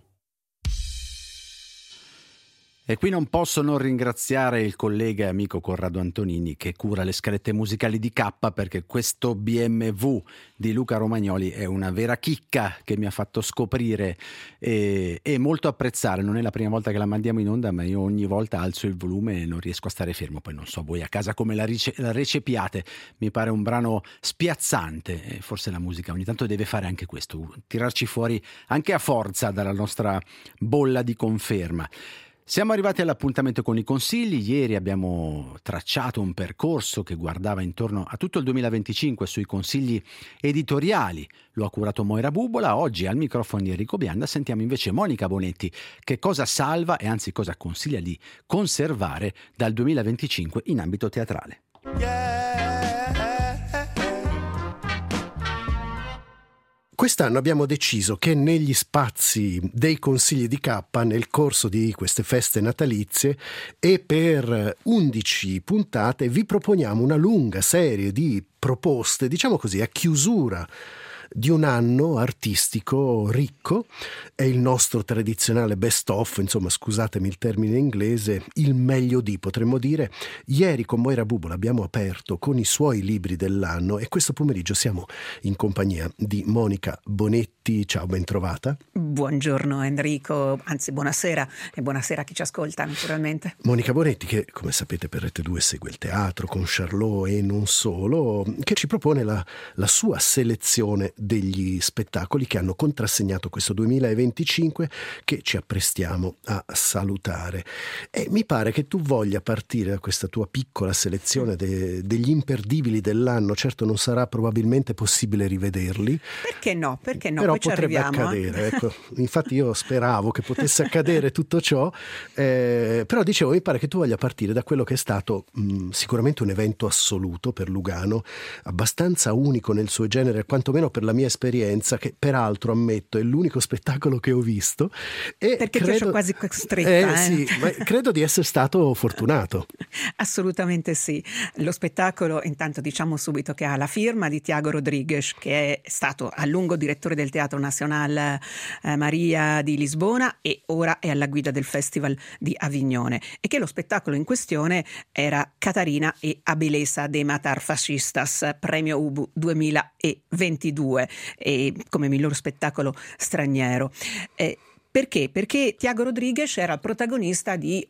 E qui non posso non ringraziare il collega e amico Corrado Antonini che cura le scalette musicali di K, perché questo B M W di Luca Romagnoli è una vera chicca che mi ha fatto scoprire e, e molto apprezzare. Non è la prima volta che la mandiamo in onda, ma io ogni volta alzo il volume e non riesco a stare fermo. Poi non so voi a casa come la, rice- la recepiate, mi pare un brano spiazzante e forse la musica ogni tanto deve fare anche questo, tirarci fuori anche a forza dalla nostra bolla di conferma. Siamo arrivati all'appuntamento con i consigli. Ieri abbiamo tracciato un percorso che guardava intorno a tutto il duemilaventicinque sui consigli editoriali. Lo ha curato Moira Bubola. Oggi al microfono di Enrico Bianda sentiamo invece Monica Bonetti che cosa salva e anzi cosa consiglia di conservare dal duemilaventicinque in ambito teatrale. Quest'anno abbiamo deciso che negli spazi dei consigli di K, nel corso di queste feste natalizie e per undici puntate, vi proponiamo una lunga serie di proposte, diciamo così, a chiusura di un anno artistico ricco. È il nostro tradizionale best of, insomma, scusatemi il termine inglese, il meglio di, potremmo dire. Ieri con Moira Bubola abbiamo aperto con i suoi libri dell'anno e questo pomeriggio siamo in compagnia di Monica Bonetti. Ciao, ben trovata. Buongiorno Enrico, anzi buonasera, e buonasera a chi ci ascolta naturalmente. Monica Bonetti che, come sapete, per Rete due segue il teatro con Charlot e non solo, che ci propone la, la sua selezione degli spettacoli che hanno contrassegnato questo duemilaventicinque che ci apprestiamo a salutare. E mi pare che tu voglia partire da questa tua piccola selezione de, degli imperdibili dell'anno. Certo non sarà probabilmente possibile rivederli. Perché no? Perché no? Però Poi ci potrebbe arriviamo, accadere. Eh? Ecco, infatti io speravo che potesse accadere tutto ciò, eh, però dicevo, mi pare che tu voglia partire da quello che è stato mh, sicuramente un evento assoluto per Lugano, abbastanza unico nel suo genere, quantomeno per la mia esperienza, che peraltro ammetto è l'unico spettacolo che ho visto. E perché credo, ti ho quasi stretta. Eh, eh? sì, ma credo di essere stato fortunato. Assolutamente sì. Lo spettacolo, intanto diciamo subito che ha la firma di Tiago Rodrigues, che è stato a lungo direttore del Teatro Nacional eh, Maria di Lisbona e ora è alla guida del Festival di Avignone, e che lo spettacolo in questione era Catarina e a Beleza de Matar Fascistas, premio U B U duemilaventidue, e come miglior spettacolo straniero. Eh, Perché? Perché Tiago Rodrigues era il protagonista di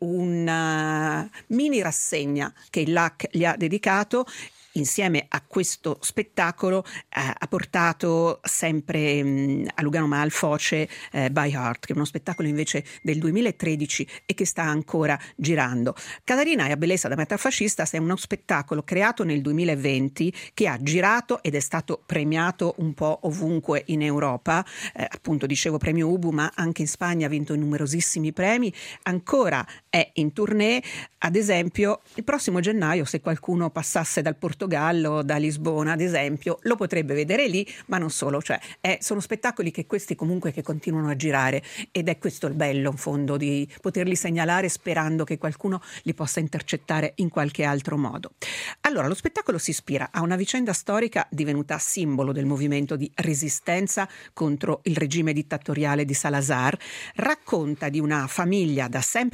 una mini rassegna che il L A C gli ha dedicato. Insieme a questo spettacolo eh, ha portato sempre mh, a Lugano ma al Foce eh, By Heart, che è uno spettacolo invece del duemilatredici e che sta ancora girando. Catarina e a Beleza da Metafascistas è uno spettacolo creato nel duemilaventi che ha girato ed è stato premiato un po' ovunque in Europa, eh, appunto dicevo premio U B U, ma anche in Spagna ha vinto numerosissimi premi, ancora è in tournée. Ad esempio il prossimo gennaio, se qualcuno passasse dal Portogallo, da Lisbona ad esempio, lo potrebbe vedere lì, ma non solo, cioè è, sono spettacoli che questi comunque che continuano a girare, ed è questo il bello in fondo, di poterli segnalare sperando che qualcuno li possa intercettare in qualche altro modo. Allora, lo spettacolo si ispira a una vicenda storica divenuta simbolo del movimento di resistenza contro il regime dittatoriale di Salazar, racconta di una famiglia da sempre impegnata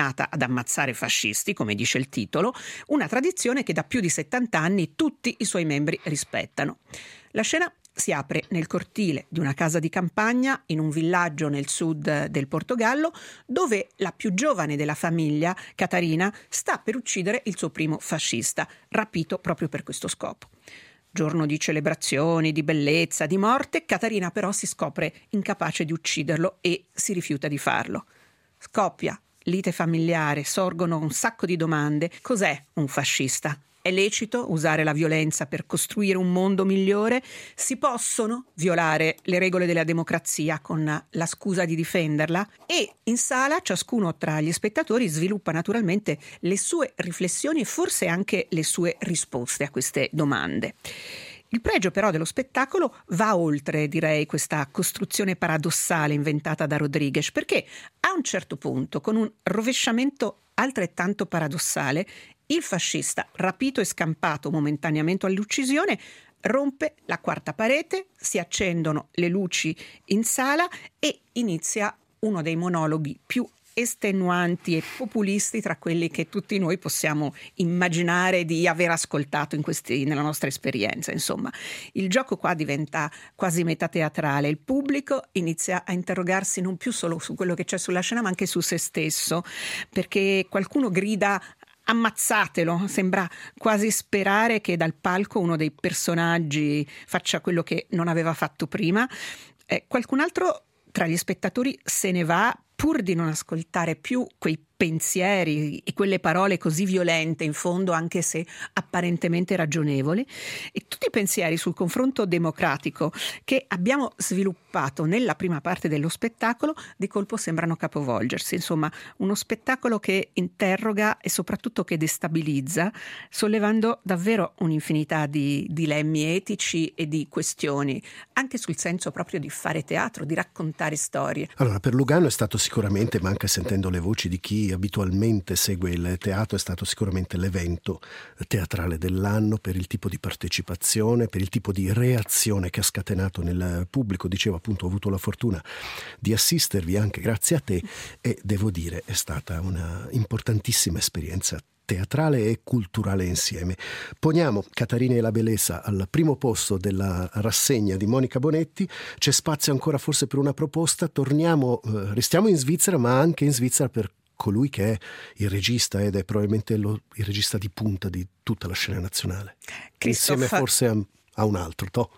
destinata ad ammazzare fascisti, come dice il titolo, una tradizione che da più di settanta anni tutti i suoi membri rispettano. La scena si apre nel cortile di una casa di campagna in un villaggio nel sud del Portogallo, dove la più giovane della famiglia, Catarina, sta per uccidere il suo primo fascista, rapito proprio per questo scopo. Giorno di celebrazioni, di bellezza, di morte, Catarina però si scopre incapace di ucciderlo e si rifiuta di farlo. Scoppia lite familiare, sorgono un sacco di domande. Cos'è un fascista? È lecito usare la violenza per costruire un mondo migliore? Si possono violare le regole della democrazia con la scusa di difenderla? E in sala ciascuno tra gli spettatori sviluppa naturalmente le sue riflessioni e forse anche le sue risposte a queste domande. Il pregio però dello spettacolo va oltre, direi, questa costruzione paradossale inventata da Rodrigues, perché a un certo punto, con un rovesciamento altrettanto paradossale, il fascista, rapito e scampato momentaneamente all'uccisione, rompe la quarta parete, si accendono le luci in sala e inizia uno dei monologhi più estenuanti e populisti tra quelli che tutti noi possiamo immaginare di aver ascoltato in questi, nella nostra esperienza. Insomma, il gioco qua diventa quasi metateatrale. Il pubblico inizia a interrogarsi non più solo su quello che c'è sulla scena, ma anche su se stesso, perché qualcuno grida ammazzatelo, sembra quasi sperare che dal palco uno dei personaggi faccia quello che non aveva fatto prima. Eh, qualcun altro tra gli spettatori se ne va pur di non ascoltare più quei pensieri e quelle parole così violente, in fondo anche se apparentemente ragionevoli, e tutti i pensieri sul confronto democratico che abbiamo sviluppato nella prima parte dello spettacolo di colpo sembrano capovolgersi. Insomma, uno spettacolo che interroga e soprattutto che destabilizza, sollevando davvero un'infinità di dilemmi etici e di questioni, anche sul senso proprio di fare teatro, di raccontare storie. Allora, per Lugano è stato sicuramente, ma anche sentendo le voci di chi abitualmente segue il teatro, è stato sicuramente l'evento teatrale dell'anno per il tipo di partecipazione, per il tipo di reazione che ha scatenato nel pubblico. Dicevo, appunto, ho avuto la fortuna di assistervi anche grazie a te e devo dire è stata una importantissima esperienza teatrale e culturale insieme. Poniamo Catarina e la Bellezza al primo posto della rassegna di Monica Bonetti. C'è spazio ancora forse per una proposta. Torniamo, eh, restiamo in Svizzera, ma anche in Svizzera per colui che è il regista ed è probabilmente lo, il regista di punta di tutta la scena nazionale. Christoph... Insieme forse a, a un altro, to.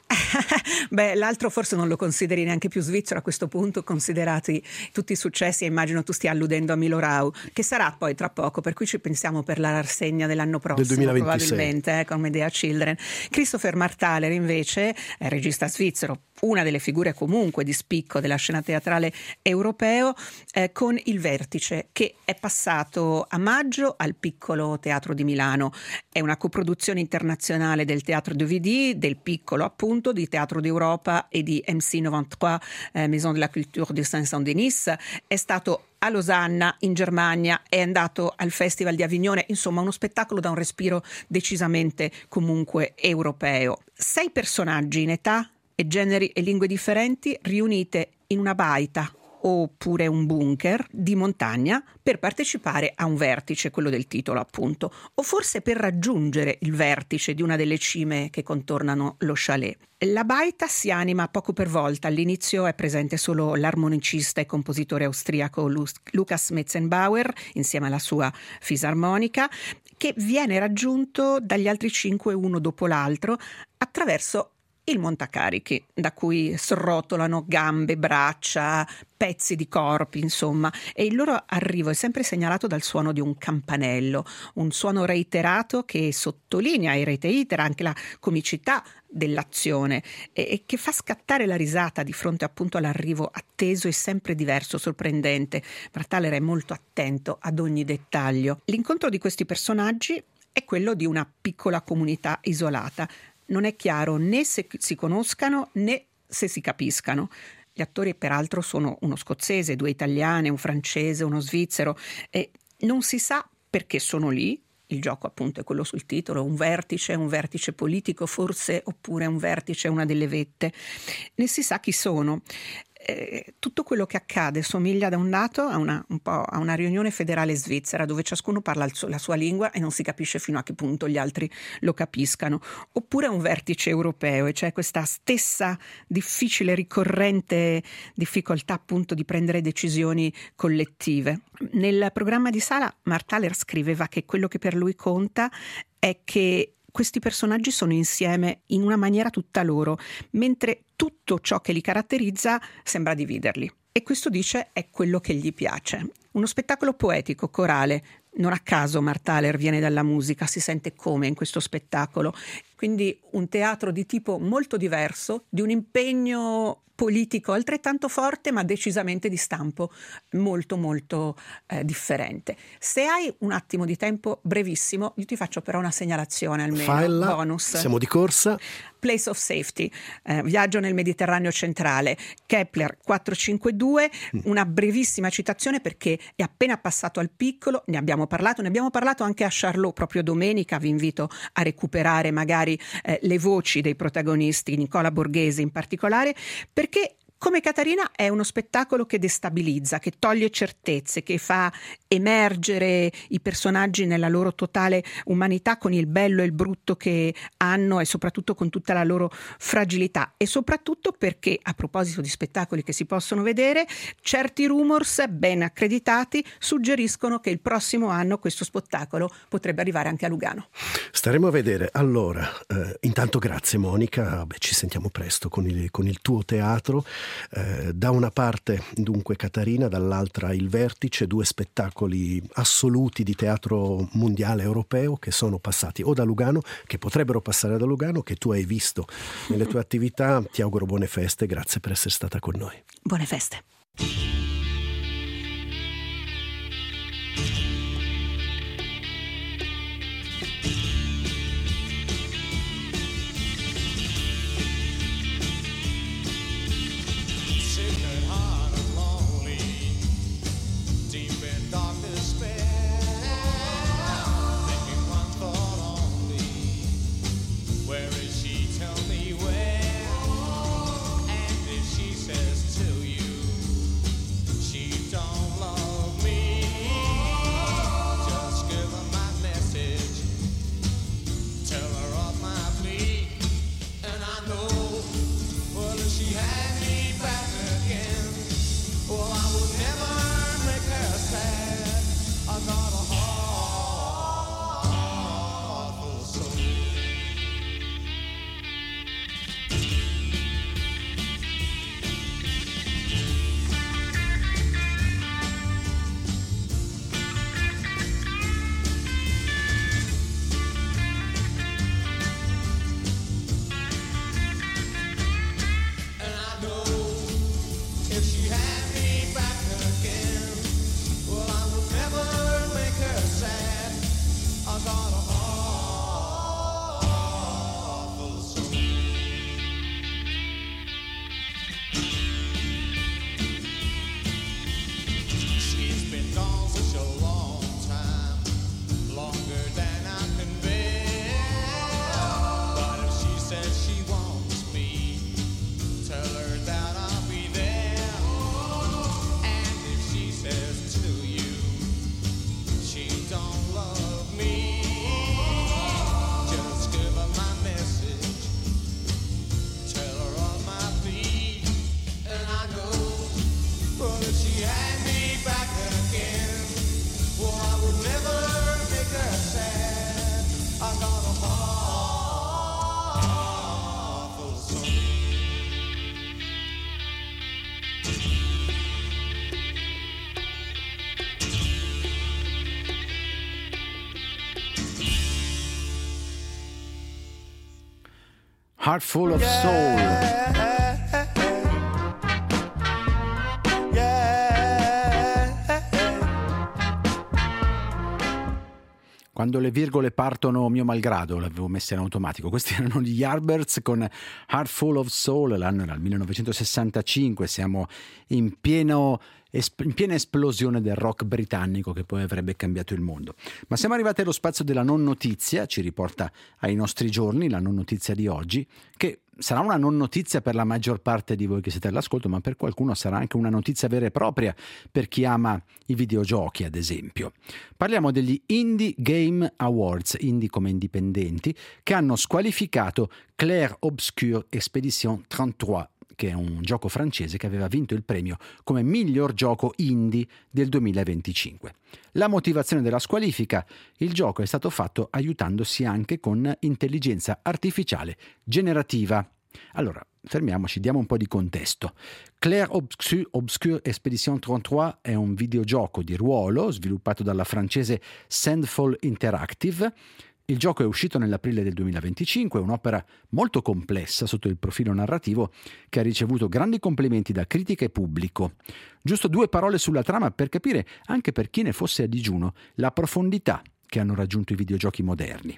Beh, l'altro forse non lo consideri neanche più svizzero a questo punto, considerati tutti i successi, e immagino tu stia alludendo a Milo Rau, che sarà poi tra poco, per cui ci pensiamo per la rassegna dell'anno prossimo, del duemilaventisei. Probabilmente, eh, con Medea Children. Christopher Marthaler invece è regista svizzero, una delle figure comunque di spicco della scena teatrale europeo, eh, con Il Vertice, che è passato a maggio al Piccolo Teatro di Milano. È una coproduzione internazionale del Teatro D V D, del Piccolo appunto, di Teatro d'Europa e di M C novantatré, eh, Maison de la Culture de Saint-Saint-Denis. È stato a Losanna in Germania, è andato al Festival di Avignone, insomma uno spettacolo da un respiro decisamente comunque europeo. Sei personaggi in età e generi e lingue differenti riunite in una baita oppure un bunker di montagna per partecipare a un vertice, quello del titolo appunto, o forse per raggiungere il vertice di una delle cime che contornano lo chalet. La baita si anima poco per volta. All'inizio è presente solo l'armonicista e compositore austriaco Lukas Metzenbauer insieme alla sua fisarmonica, che viene raggiunto dagli altri cinque uno dopo l'altro attraverso il montacarichi, da cui srotolano gambe, braccia, pezzi di corpi, insomma, e il loro arrivo è sempre segnalato dal suono di un campanello, un suono reiterato che sottolinea e reitera anche la comicità dell'azione e, e che fa scattare la risata di fronte appunto all'arrivo atteso e sempre diverso, sorprendente. Marthaler è molto attento ad ogni dettaglio. L'incontro di questi personaggi è quello di una piccola comunità isolata. Non è chiaro né se si conoscano né se si capiscano. Gli attori peraltro sono uno scozzese, due italiane, un francese, uno svizzero, e non si sa perché sono lì. Il gioco appunto è quello sul titolo, un vertice, un vertice politico forse, oppure un vertice, una delle vette. Ne si sa chi sono. eh, tutto quello che accade somiglia da un lato a una, un po' a una riunione federale svizzera dove ciascuno parla il suo, la sua lingua e non si capisce fino a che punto gli altri lo capiscano, oppure a un vertice europeo, e cioè questa stessa difficile, ricorrente difficoltà appunto di prendere decisioni collettive. Nel programma di Sala Mark Thaler scriveva che quello che per lui conta è che questi personaggi sono insieme in una maniera tutta loro, mentre tutto ciò che li caratterizza sembra dividerli. E questo, dice, è quello che gli piace. Uno spettacolo poetico, corale. Non a caso Mark Thaler viene dalla musica, si sente come in questo spettacolo. Quindi un teatro di tipo molto diverso, di un impegno politico altrettanto forte, ma decisamente di stampo molto molto eh, differente. Se hai un attimo di tempo brevissimo, io ti faccio però una segnalazione almeno. Falla, bonus. Siamo di corsa. Place of Safety, eh, viaggio nel Mediterraneo centrale, Kepler quattrocentocinquantadue, una brevissima citazione perché è appena passato al piccolo, ne abbiamo parlato, ne abbiamo parlato anche a Charlot proprio domenica, vi invito a recuperare magari eh, le voci dei protagonisti, Nicola Borghese in particolare, perché come Catarina è uno spettacolo che destabilizza, che toglie certezze, che fa emergere i personaggi nella loro totale umanità, con il bello e il brutto che hanno e soprattutto con tutta la loro fragilità. E soprattutto perché, a proposito di spettacoli che si possono vedere, certi rumors ben accreditati suggeriscono che il prossimo anno questo spettacolo potrebbe arrivare anche a Lugano. Staremo a vedere. Allora, eh, intanto grazie Monica, beh, ci sentiamo presto con il, con il tuo teatro. Eh, da una parte dunque Catarina, dall'altra Il Vertice, due spettacoli assoluti di teatro mondiale europeo che sono passati o da Lugano, che potrebbero passare da Lugano, che tu hai visto nelle tue attività. Ti auguro buone feste, grazie per essere stata con noi. Buone feste. Heart Full of Soul. Quando le virgole partono mio malgrado, l'avevo messa in automatico. Questi erano gli Yardbirds con Heart Full of Soul, l'anno era il millenovecentosessantacinque, siamo in pieno in piena esplosione del rock britannico che poi avrebbe cambiato il mondo. Ma siamo arrivati allo spazio della non notizia, ci riporta ai nostri giorni la non notizia di oggi, che sarà una non notizia per la maggior parte di voi che siete all'ascolto, ma per qualcuno sarà anche una notizia vera e propria per chi ama i videogiochi, ad esempio. Parliamo degli Indie Game Awards, indie come indipendenti, che hanno squalificato Clair Obscur Expedition trentatré, che è un gioco francese che aveva vinto il premio come miglior gioco indie del duemilaventicinque. La motivazione della squalifica: il gioco è stato fatto aiutandosi anche con intelligenza artificiale generativa. Allora, fermiamoci, diamo un po' di contesto. Clair Obscur, Obscur Expedition trentatré è un videogioco di ruolo sviluppato dalla francese Sandfall Interactive. Il gioco è uscito nell'aprile del duemilaventicinque, è un'opera molto complessa sotto il profilo narrativo che ha ricevuto grandi complimenti da critica e pubblico. Giusto due parole sulla trama per capire, anche per chi ne fosse a digiuno, la profondità che hanno raggiunto i videogiochi moderni.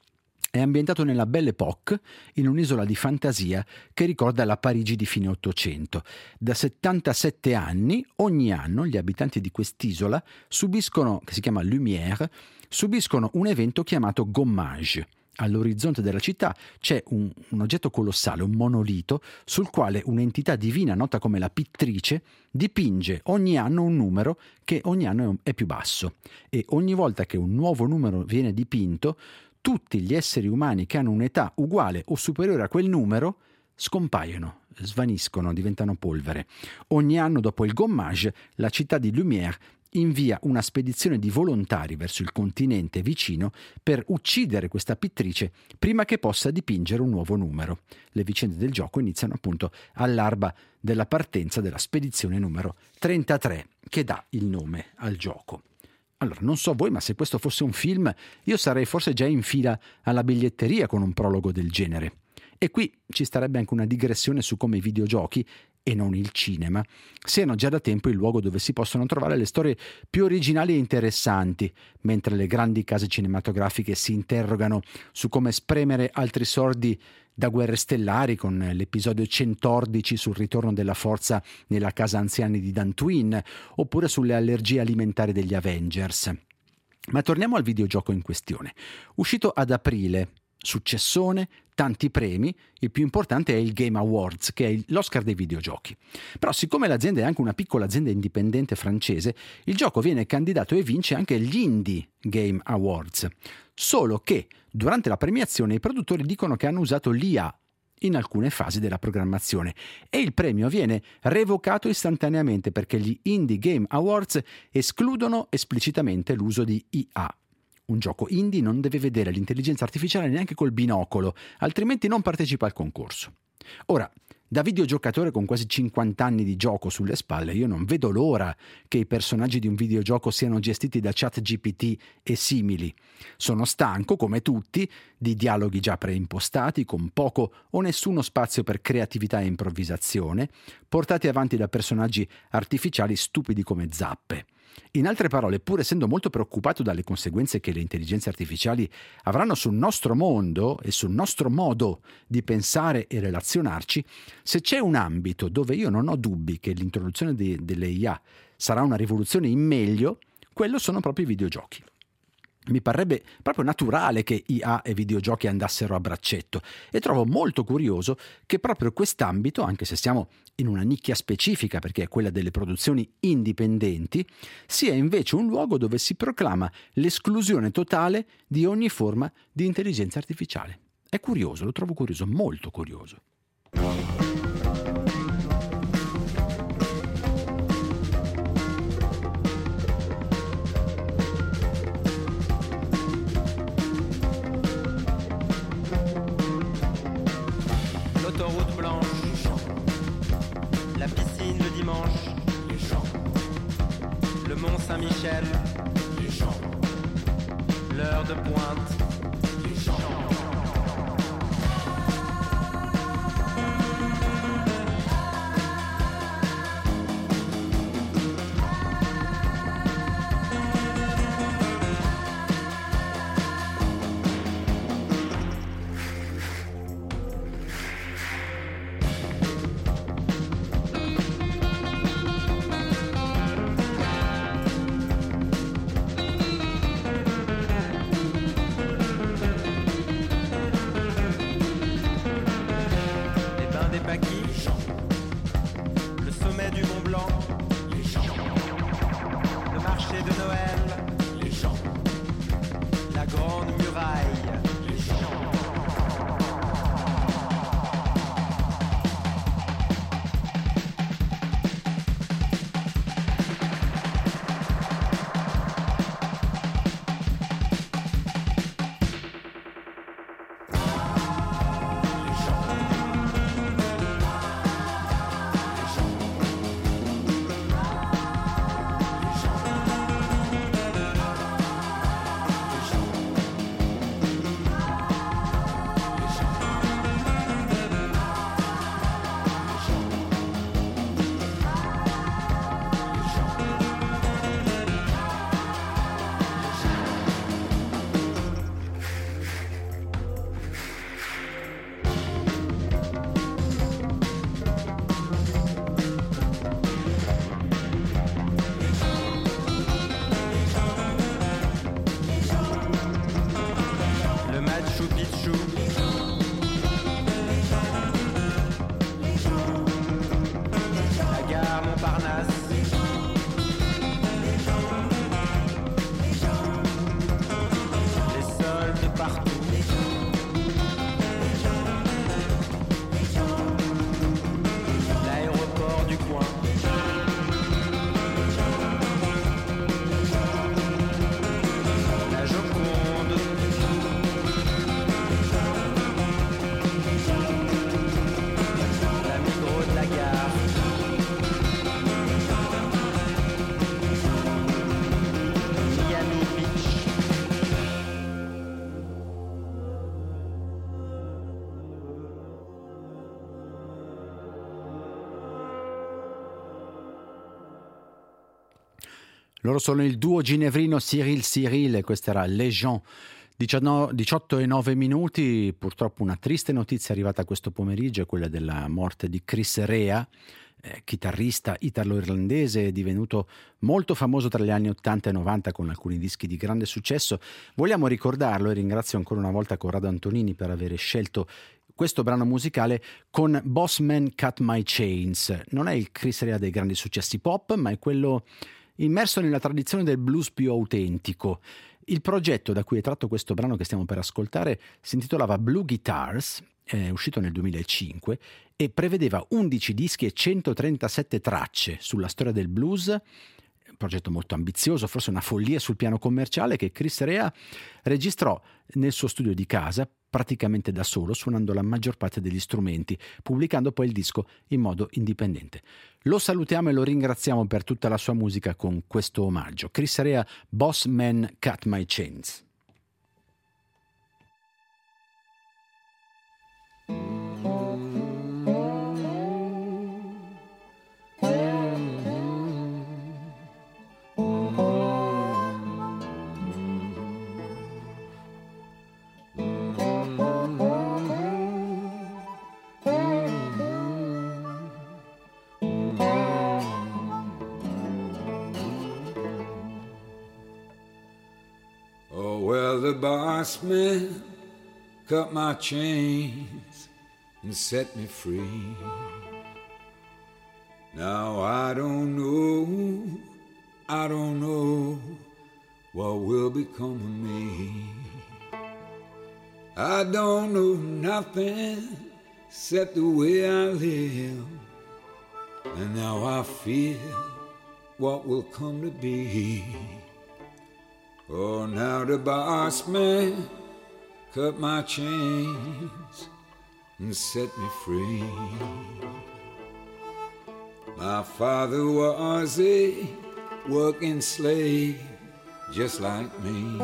È ambientato nella Belle Époque, in un'isola di fantasia che ricorda la Parigi di fine Ottocento. Da settantasette anni, ogni anno, gli abitanti di quest'isola subiscono, che si chiama Lumière, subiscono un evento chiamato Gommage. All'orizzonte della città c'è un, un oggetto colossale, un monolito, sul quale un'entità divina nota come la Pittrice dipinge ogni anno un numero che ogni anno è più basso. E ogni volta che un nuovo numero viene dipinto, tutti gli esseri umani che hanno un'età uguale o superiore a quel numero scompaiono, svaniscono, diventano polvere. Ogni anno dopo il Gommage, la città di Lumière invia una spedizione di volontari verso il continente vicino per uccidere questa pittrice prima che possa dipingere un nuovo numero. Le vicende del gioco iniziano appunto all'alba della partenza della spedizione numero trentatré, che dà il nome al gioco. Allora, non so voi, ma se questo fosse un film, io sarei forse già in fila alla biglietteria con un prologo del genere. E qui ci starebbe anche una digressione su come i videogiochi, e non il cinema, siano già da tempo il luogo dove si possono trovare le storie più originali e interessanti, mentre le grandi case cinematografiche si interrogano su come spremere altri soldi da Guerre Stellari, con l'episodio centodici sul ritorno della forza nella casa anziani di Dantooine, oppure sulle allergie alimentari degli Avengers. Ma torniamo al videogioco in questione. Uscito ad aprile, successone, tanti premi, il più importante è il Game Awards, che è l'Oscar dei videogiochi. Però siccome l'azienda è anche una piccola azienda indipendente francese, il gioco viene candidato e vince anche gli Indie Game Awards. Solo che durante la premiazione i produttori dicono che hanno usato l'I A in alcune fasi della programmazione e il premio viene revocato istantaneamente perché gli Indie Game Awards escludono esplicitamente l'uso di I A. Un gioco indie non deve vedere l'intelligenza artificiale neanche col binocolo, altrimenti non partecipa al concorso. Ora, da videogiocatore con quasi cinquanta anni di gioco sulle spalle, io non vedo l'ora che i personaggi di un videogioco siano gestiti da ChatGPT e simili. Sono stanco, come tutti, di dialoghi già preimpostati, con poco o nessuno spazio per creatività e improvvisazione, portati avanti da personaggi artificiali stupidi come zappe. In altre parole, pur essendo molto preoccupato dalle conseguenze che le intelligenze artificiali avranno sul nostro mondo e sul nostro modo di pensare e relazionarci, se c'è un ambito dove io non ho dubbi che l'introduzione de- delle I A sarà una rivoluzione in meglio, quello sono proprio i videogiochi. Mi parrebbe proprio naturale che I A e videogiochi andassero a braccetto e trovo molto curioso che proprio quest'ambito, anche se siamo in una nicchia specifica perché è quella delle produzioni indipendenti, sia invece un luogo dove si proclama l'esclusione totale di ogni forma di intelligenza artificiale. È curioso, lo trovo curioso, molto curioso. L'autoroute blanche, la piscine le dimanche, les champs, le Mont Saint-Michel, les champs, l'heure de pointe, les champs. Loro sono il duo ginevrino Cyril Cyril e questa era Les gens. diciotto e nove minuti, purtroppo una triste notizia è arrivata questo pomeriggio, è quella della morte di Chris Rea, eh, chitarrista italo-irlandese, divenuto molto famoso tra gli anni ottanta e novanta con alcuni dischi di grande successo. Vogliamo ricordarlo e ringrazio ancora una volta Corrado Antonini per aver scelto questo brano musicale con Boss Man Cut My Chains. Non è il Chris Rea dei grandi successi pop, ma è quello immerso nella tradizione del blues più autentico. Il progetto da cui è tratto questo brano che stiamo per ascoltare si intitolava Blue Guitars, è uscito nel duemilacinque e prevedeva undici dischi e centotrentasette tracce sulla storia del blues. Un progetto molto ambizioso, forse una follia sul piano commerciale, che Chris Rea registrò nel suo studio di casa praticamente da solo, suonando la maggior parte degli strumenti, pubblicando poi il disco in modo indipendente. Lo salutiamo e lo ringraziamo per tutta la sua musica con questo omaggio. Chris Rea, Boss Man Cut My Chains. The boss man cut my chains and set me free. Now I don't know, I don't know what will become of me. I don't know nothing except the way I live, and now I fear what will come to be. Oh, now the boss man cut my chains and set me free. My father was a working slave just like me.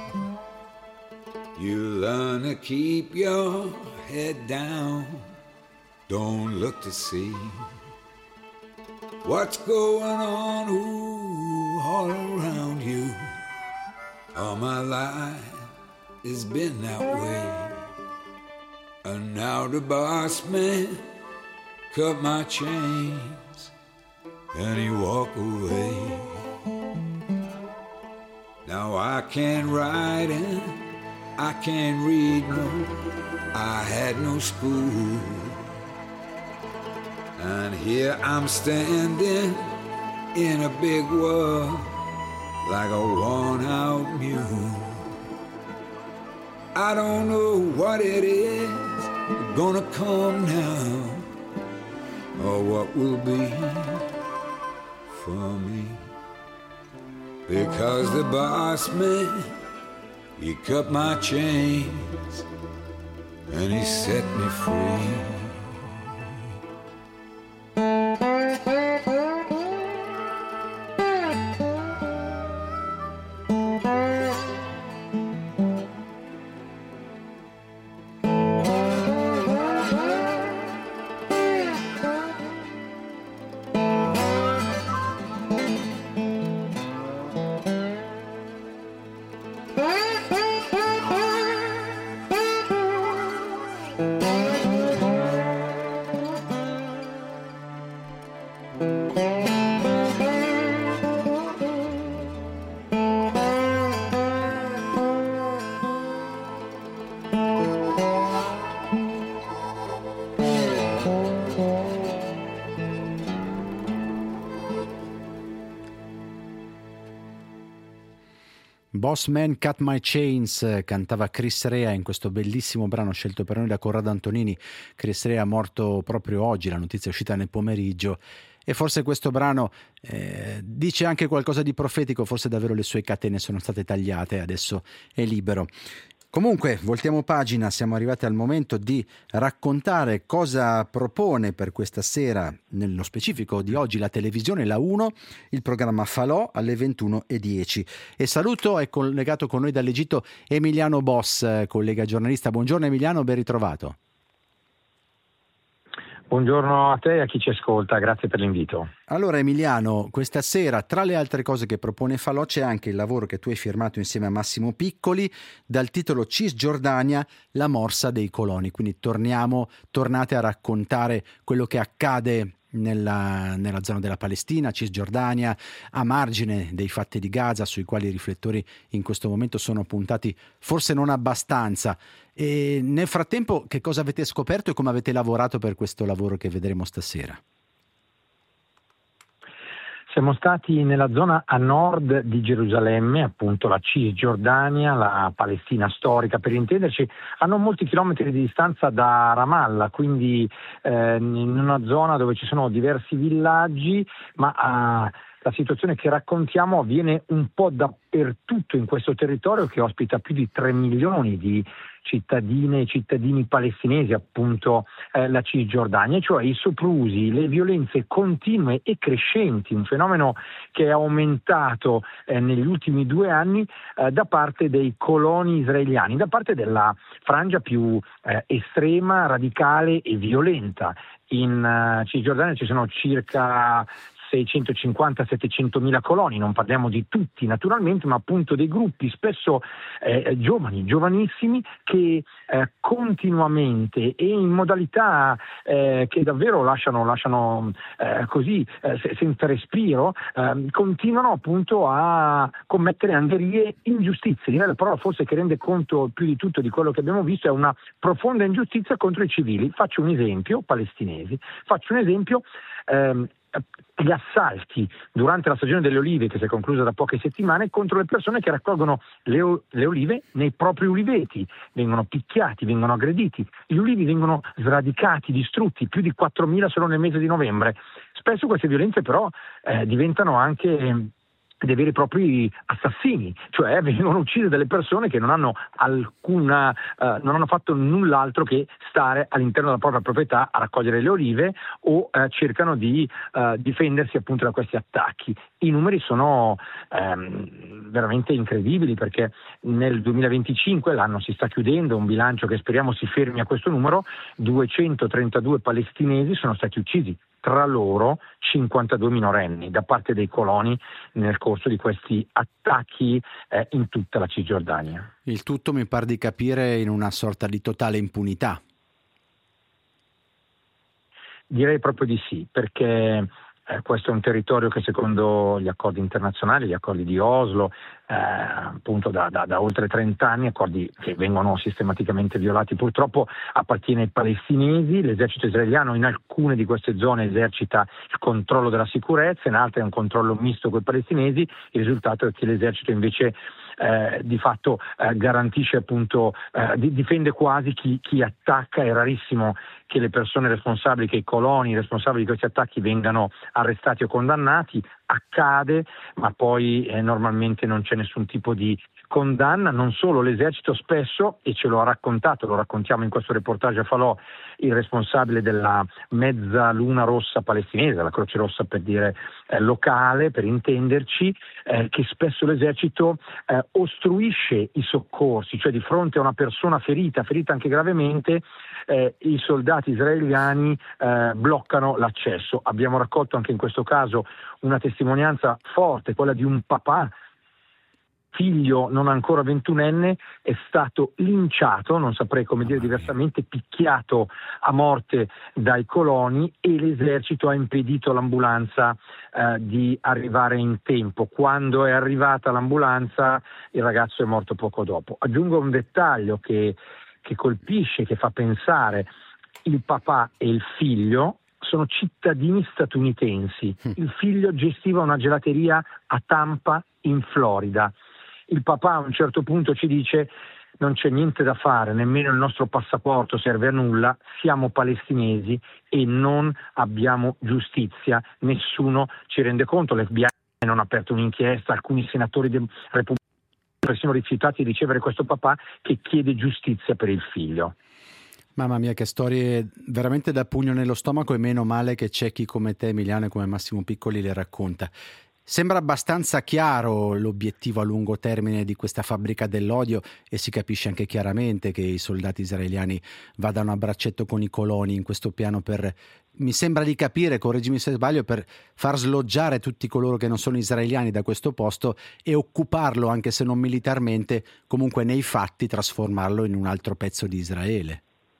You learn to keep your head down, don't look to see what's going on ooh, all around you. All my life it's been that way, and now the boss man cut my chains and he walk away. Now I can't write and I can't read, no, I had no school, and here I'm standing in a big world like a worn-out mule. I don't know what it is gonna come now, or what will be for me, because the boss man, he cut my chains and he set me free. Boss Man Cut My Chains, cantava Chris Rea in questo bellissimo brano scelto per noi da Corrado Antonini. Chris Rea morto proprio oggi, la notizia è uscita nel pomeriggio, e forse questo brano eh, dice anche qualcosa di profetico, forse davvero le sue catene sono state tagliate e adesso è libero. Comunque, voltiamo pagina, siamo arrivati al momento di raccontare cosa propone per questa sera, nello specifico di oggi, la televisione, la uno, il programma Falò alle ventuno e dieci. E saluto, è collegato con noi dall'Egitto Emiliano Boss, collega giornalista. Buongiorno Emiliano, ben ritrovato. Buongiorno a te e a chi ci ascolta, grazie per l'invito. Allora Emiliano, questa sera tra le altre cose che propone Falò c'è anche il lavoro che tu hai firmato insieme a Massimo Piccoli dal titolo Cisgiordania, la morsa dei coloni, quindi torniamo, tornate a raccontare quello che accade Nella, nella zona della Palestina, Cisgiordania, a margine dei fatti di Gaza, sui quali i riflettori in questo momento sono puntati forse non abbastanza. E nel frattempo che cosa avete scoperto e come avete lavorato per questo lavoro che vedremo stasera? Siamo stati nella zona a nord di Gerusalemme, appunto la Cisgiordania, la Palestina storica per intenderci, a non molti chilometri di distanza da Ramallah, quindi eh, in una zona dove ci sono diversi villaggi, ma eh, la situazione che raccontiamo avviene un po' dappertutto in questo territorio che ospita più di tre milioni di cittadine e cittadini palestinesi, appunto eh, la Cisgiordania, cioè i soprusi, le violenze continue e crescenti, un fenomeno che è aumentato eh, negli ultimi due anni eh, da parte dei coloni israeliani, da parte della frangia più eh, estrema, radicale e violenta. In uh, Cisgiordania ci sono circa seicentocinquanta settecentomila coloni, non parliamo di tutti naturalmente, ma appunto dei gruppi spesso eh, giovani, giovanissimi, che eh, continuamente e in modalità eh, che davvero lasciano, lasciano eh, così eh, senza respiro, eh, continuano appunto a commettere angherie, ingiustizie. Direi la parola forse che rende conto più di tutto di quello che abbiamo visto è una profonda ingiustizia contro i civili. Faccio un esempio, palestinesi, faccio un esempio ehm, gli assalti durante la stagione delle olive che si è conclusa da poche settimane contro le persone che raccolgono le, le olive nei propri uliveti, vengono picchiati, vengono aggrediti, gli ulivi vengono sradicati, distrutti, più di quattromila solo nel mese di novembre. Spesso queste violenze però eh, diventano anche dei veri e propri assassini, cioè vengono uccise delle persone che non hanno alcuna, eh, non hanno fatto null'altro che stare all'interno della propria proprietà a raccogliere le olive o eh, cercano di eh, difendersi appunto da questi attacchi. I numeri sono ehm, veramente incredibili perché nel duemilaventicinque, l'anno si sta chiudendo, un bilancio che speriamo si fermi a questo numero, duecentotrentadue palestinesi sono stati uccisi, tra loro cinquantadue minorenni da parte dei coloni nel corso di questi attacchi eh, in tutta la Cisgiordania. Il tutto mi pare di capire in una sorta di totale impunità. Direi proprio di sì, perché Eh, questo è un territorio che secondo gli accordi internazionali, gli accordi di Oslo, eh, appunto da, da, da oltre trenta anni, accordi che vengono sistematicamente violati purtroppo, appartiene ai palestinesi. L'esercito israeliano in alcune di queste zone esercita il controllo della sicurezza, in altre è un controllo misto con i palestinesi. Il risultato è che l'esercito invece Eh, di fatto eh, garantisce appunto, eh, difende quasi chi, chi attacca. È rarissimo che le persone responsabili, che i coloni responsabili di questi attacchi vengano arrestati o condannati. Accade, ma poi eh, normalmente non c'è nessun tipo di condanna. Non solo, l'esercito spesso, e ce lo ha raccontato, lo raccontiamo in questo reportage a Falò, il responsabile della mezza luna rossa palestinese, la Croce Rossa per dire eh, locale, per intenderci, eh, che spesso l'esercito eh, ostruisce i soccorsi, cioè di fronte a una persona ferita, ferita anche gravemente, eh, i soldati israeliani eh, bloccano l'accesso. Abbiamo raccolto anche in questo caso una testimonianza forte, quella di un papà, figlio non ancora ventunenne, è stato linciato, non saprei come dire diversamente, picchiato a morte dai coloni, e l'esercito ha impedito all'ambulanza eh, di arrivare in tempo. Quando è arrivata l'ambulanza il ragazzo è morto poco dopo. Aggiungo un dettaglio che, che colpisce, che fa pensare: il papà e il figlio sono cittadini statunitensi. Il figlio gestiva una gelateria a Tampa in Florida. Il papà a un certo punto ci dice: non c'è niente da fare, nemmeno il nostro passaporto serve a nulla, siamo palestinesi e non abbiamo giustizia, nessuno ci rende conto, l'F B I non ha aperto un'inchiesta, alcuni senatori repubblicani si sono rifiutati di ricevere questo papà che chiede giustizia per il figlio. Mamma mia, che storie veramente da pugno nello stomaco, e meno male che c'è chi come te, Emiliano, e come Massimo Piccoli le racconta. Sembra abbastanza chiaro l'obiettivo a lungo termine di questa fabbrica dell'odio e si capisce anche chiaramente che i soldati israeliani vadano a braccetto con i coloni in questo piano per, mi sembra di capire, correggimi se sbaglio, per far sloggiare tutti coloro che non sono israeliani da questo posto e occuparlo, anche se non militarmente, comunque nei fatti trasformarlo in un altro pezzo di Israele.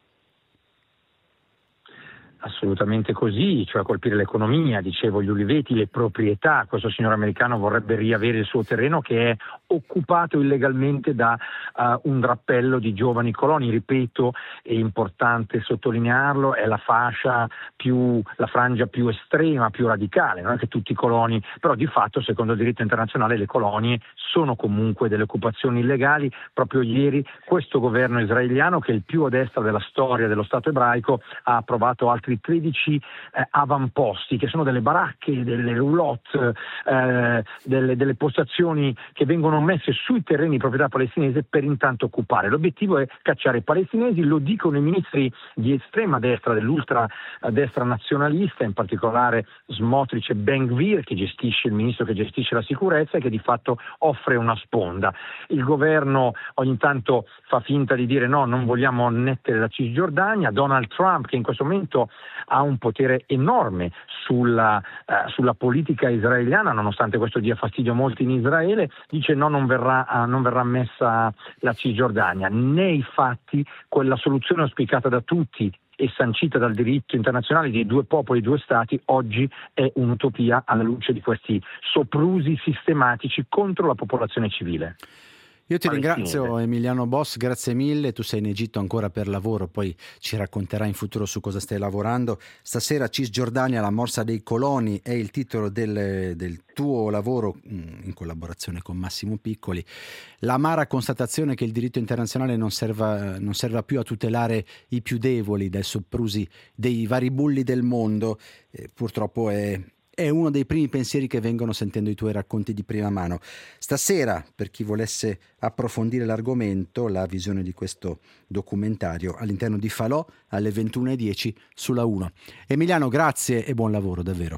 Assolutamente così, cioè colpire l'economia, dicevo, gli uliveti, le proprietà. Questo signor americano vorrebbe riavere il suo terreno che è occupato illegalmente da uh, un drappello di giovani coloni. Ripeto, è importante sottolinearlo, è la fascia più, la frangia più estrema, più radicale, non è che tutti i coloni, però di fatto secondo il diritto internazionale le colonie sono comunque delle occupazioni illegali. Proprio ieri questo governo israeliano, che è il più a destra della storia dello Stato ebraico, ha approvato altri tredici eh, avamposti, che sono delle baracche, delle roulotte, eh, delle, delle postazioni che vengono messe sui terreni di proprietà palestinese per intanto occupare. L'obiettivo è cacciare i palestinesi, lo dicono i ministri di estrema destra, dell'ultra destra nazionalista, in particolare Smotrich e Ben Gvir, che gestisce il ministro che gestisce la sicurezza e che di fatto offre una sponda. Il governo ogni tanto fa finta di dire no, non vogliamo annettere la Cisgiordania. Donald Trump, che in questo momento ha un potere enorme sulla, uh, sulla politica israeliana, nonostante questo dia fastidio a molti in Israele, dice no, non verrà, uh, non verrà messa la Cisgiordania. Nei fatti quella soluzione auspicata da tutti e sancita dal diritto internazionale di due popoli, due stati, oggi è un'utopia alla luce di questi soprusi sistematici contro la popolazione civile. Io ti ringrazio Emiliano Boss, grazie mille, tu sei in Egitto ancora per lavoro, poi ci racconterai in futuro su cosa stai lavorando. Stasera Cisgiordania, la morsa dei coloni è il titolo del, del tuo lavoro in collaborazione con Massimo Piccoli. L'amara constatazione che il diritto internazionale non serva, non serva più a tutelare i più deboli dai soprusi dei vari bulli del mondo, eh, purtroppo è... È uno dei primi pensieri che vengono sentendo i tuoi racconti di prima mano. Stasera, per chi volesse approfondire l'argomento, la visione di questo documentario all'interno di Falò alle ventuno e dieci sulla uno. Emiliano, grazie e buon lavoro, davvero.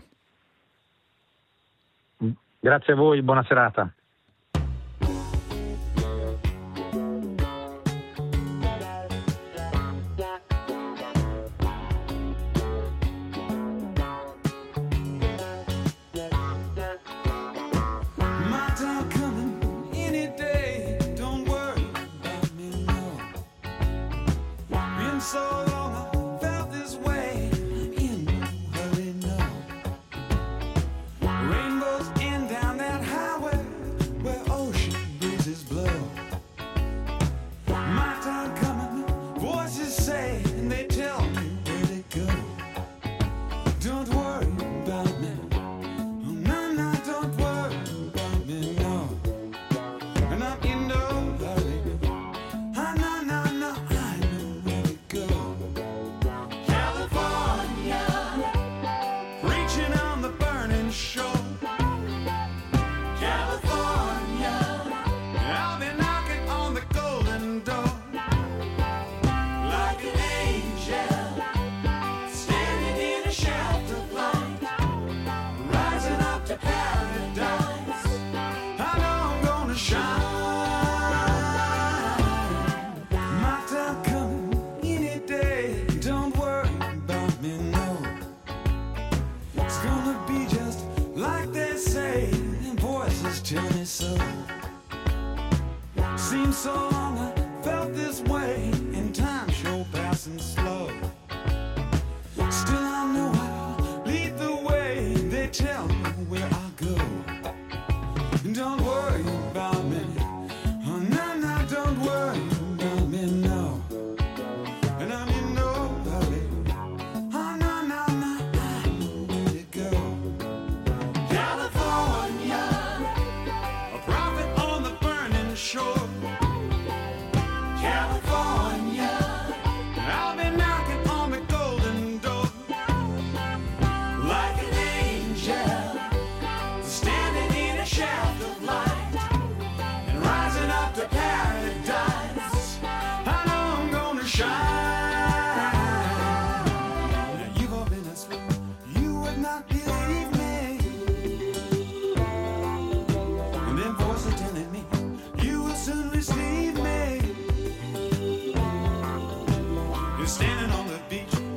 Grazie a voi, buona serata. Shore.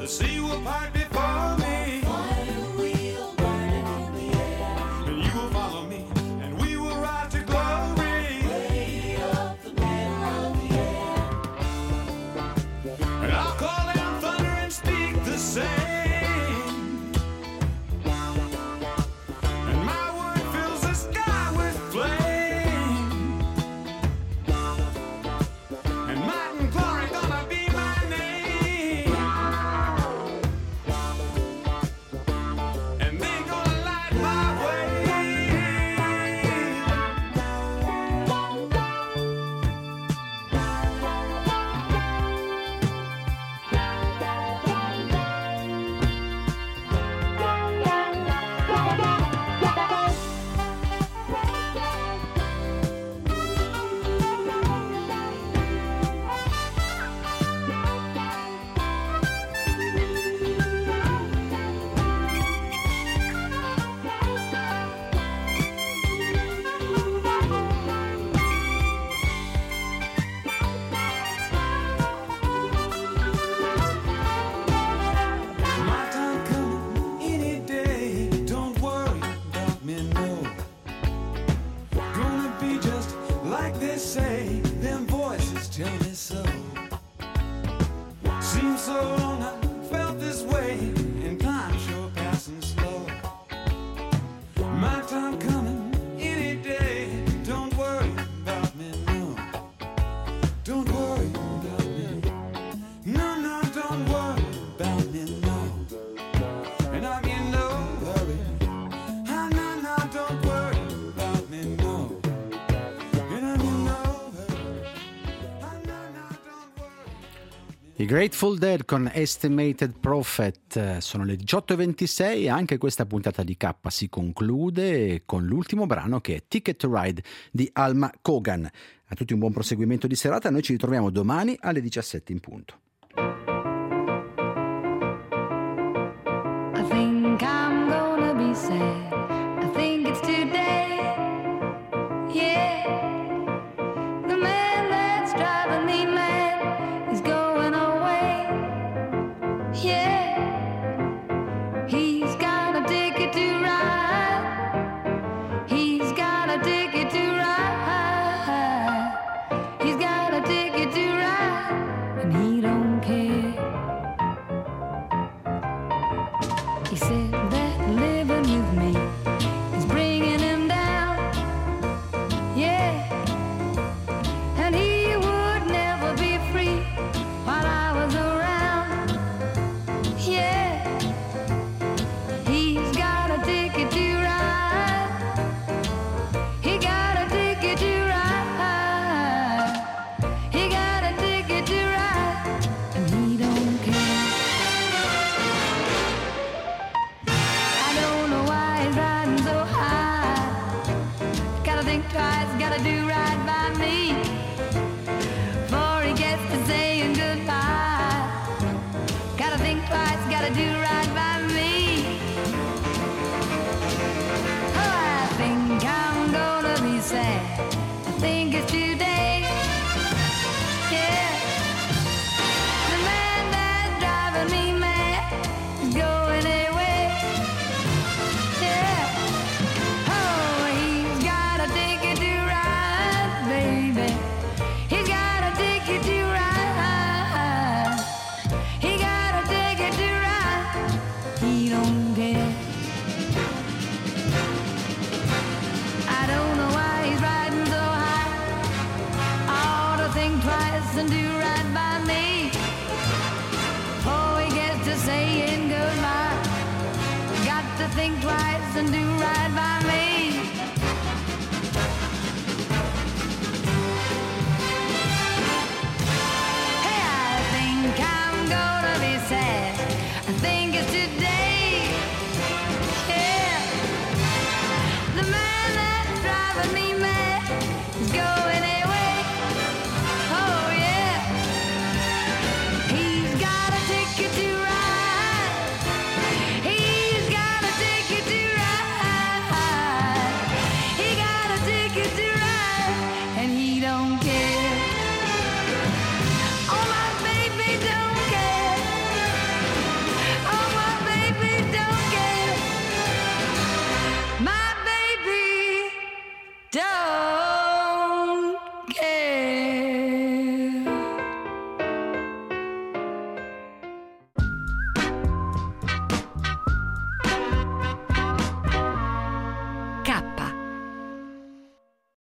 The sea will part before me. Fire wheel burning in the air. And you will follow me, and we will rise to glory. Way up the middle of the air. And I'll call down thunder and speak the same. I Grateful Dead con Estimated Prophet. Sono le diciotto e ventisei e anche questa puntata di K si conclude con l'ultimo brano che è Ticket to Ride di Alma Cogan. A tutti un buon proseguimento di serata, noi ci ritroviamo domani alle diciassette in punto. I think I'm gonna be sad. I think it's today. Yeah. The man that's driving me mad is going away. Yeah. He's got a ticket to ride. He's got a ticket to ride. He's got a ticket to ride, and he don't care. He said that living with me is bringing him down. Yeah. And he would never be free while I was around. Yeah. He's got a ticket to ride. He got a ticket to ride. He got a ticket to ride, and he don't care. I don't know why he's riding so high. Gotta think twice, gotta do right by me before he gets to saying goodbye. Gotta think twice, gotta do right by me. Oh, I think I'm gonna be sad. I think it's today. Yeah. The man that's driving me mad is going away. Yeah. Oh, he's got a ticket to ride, baby. He's got a ticket to ride. He got a ticket to ride. He don't care. I don't know why he's riding so high. I ought to think twice and do right by me before he gets to saying goodbye. Got to think twice and do right by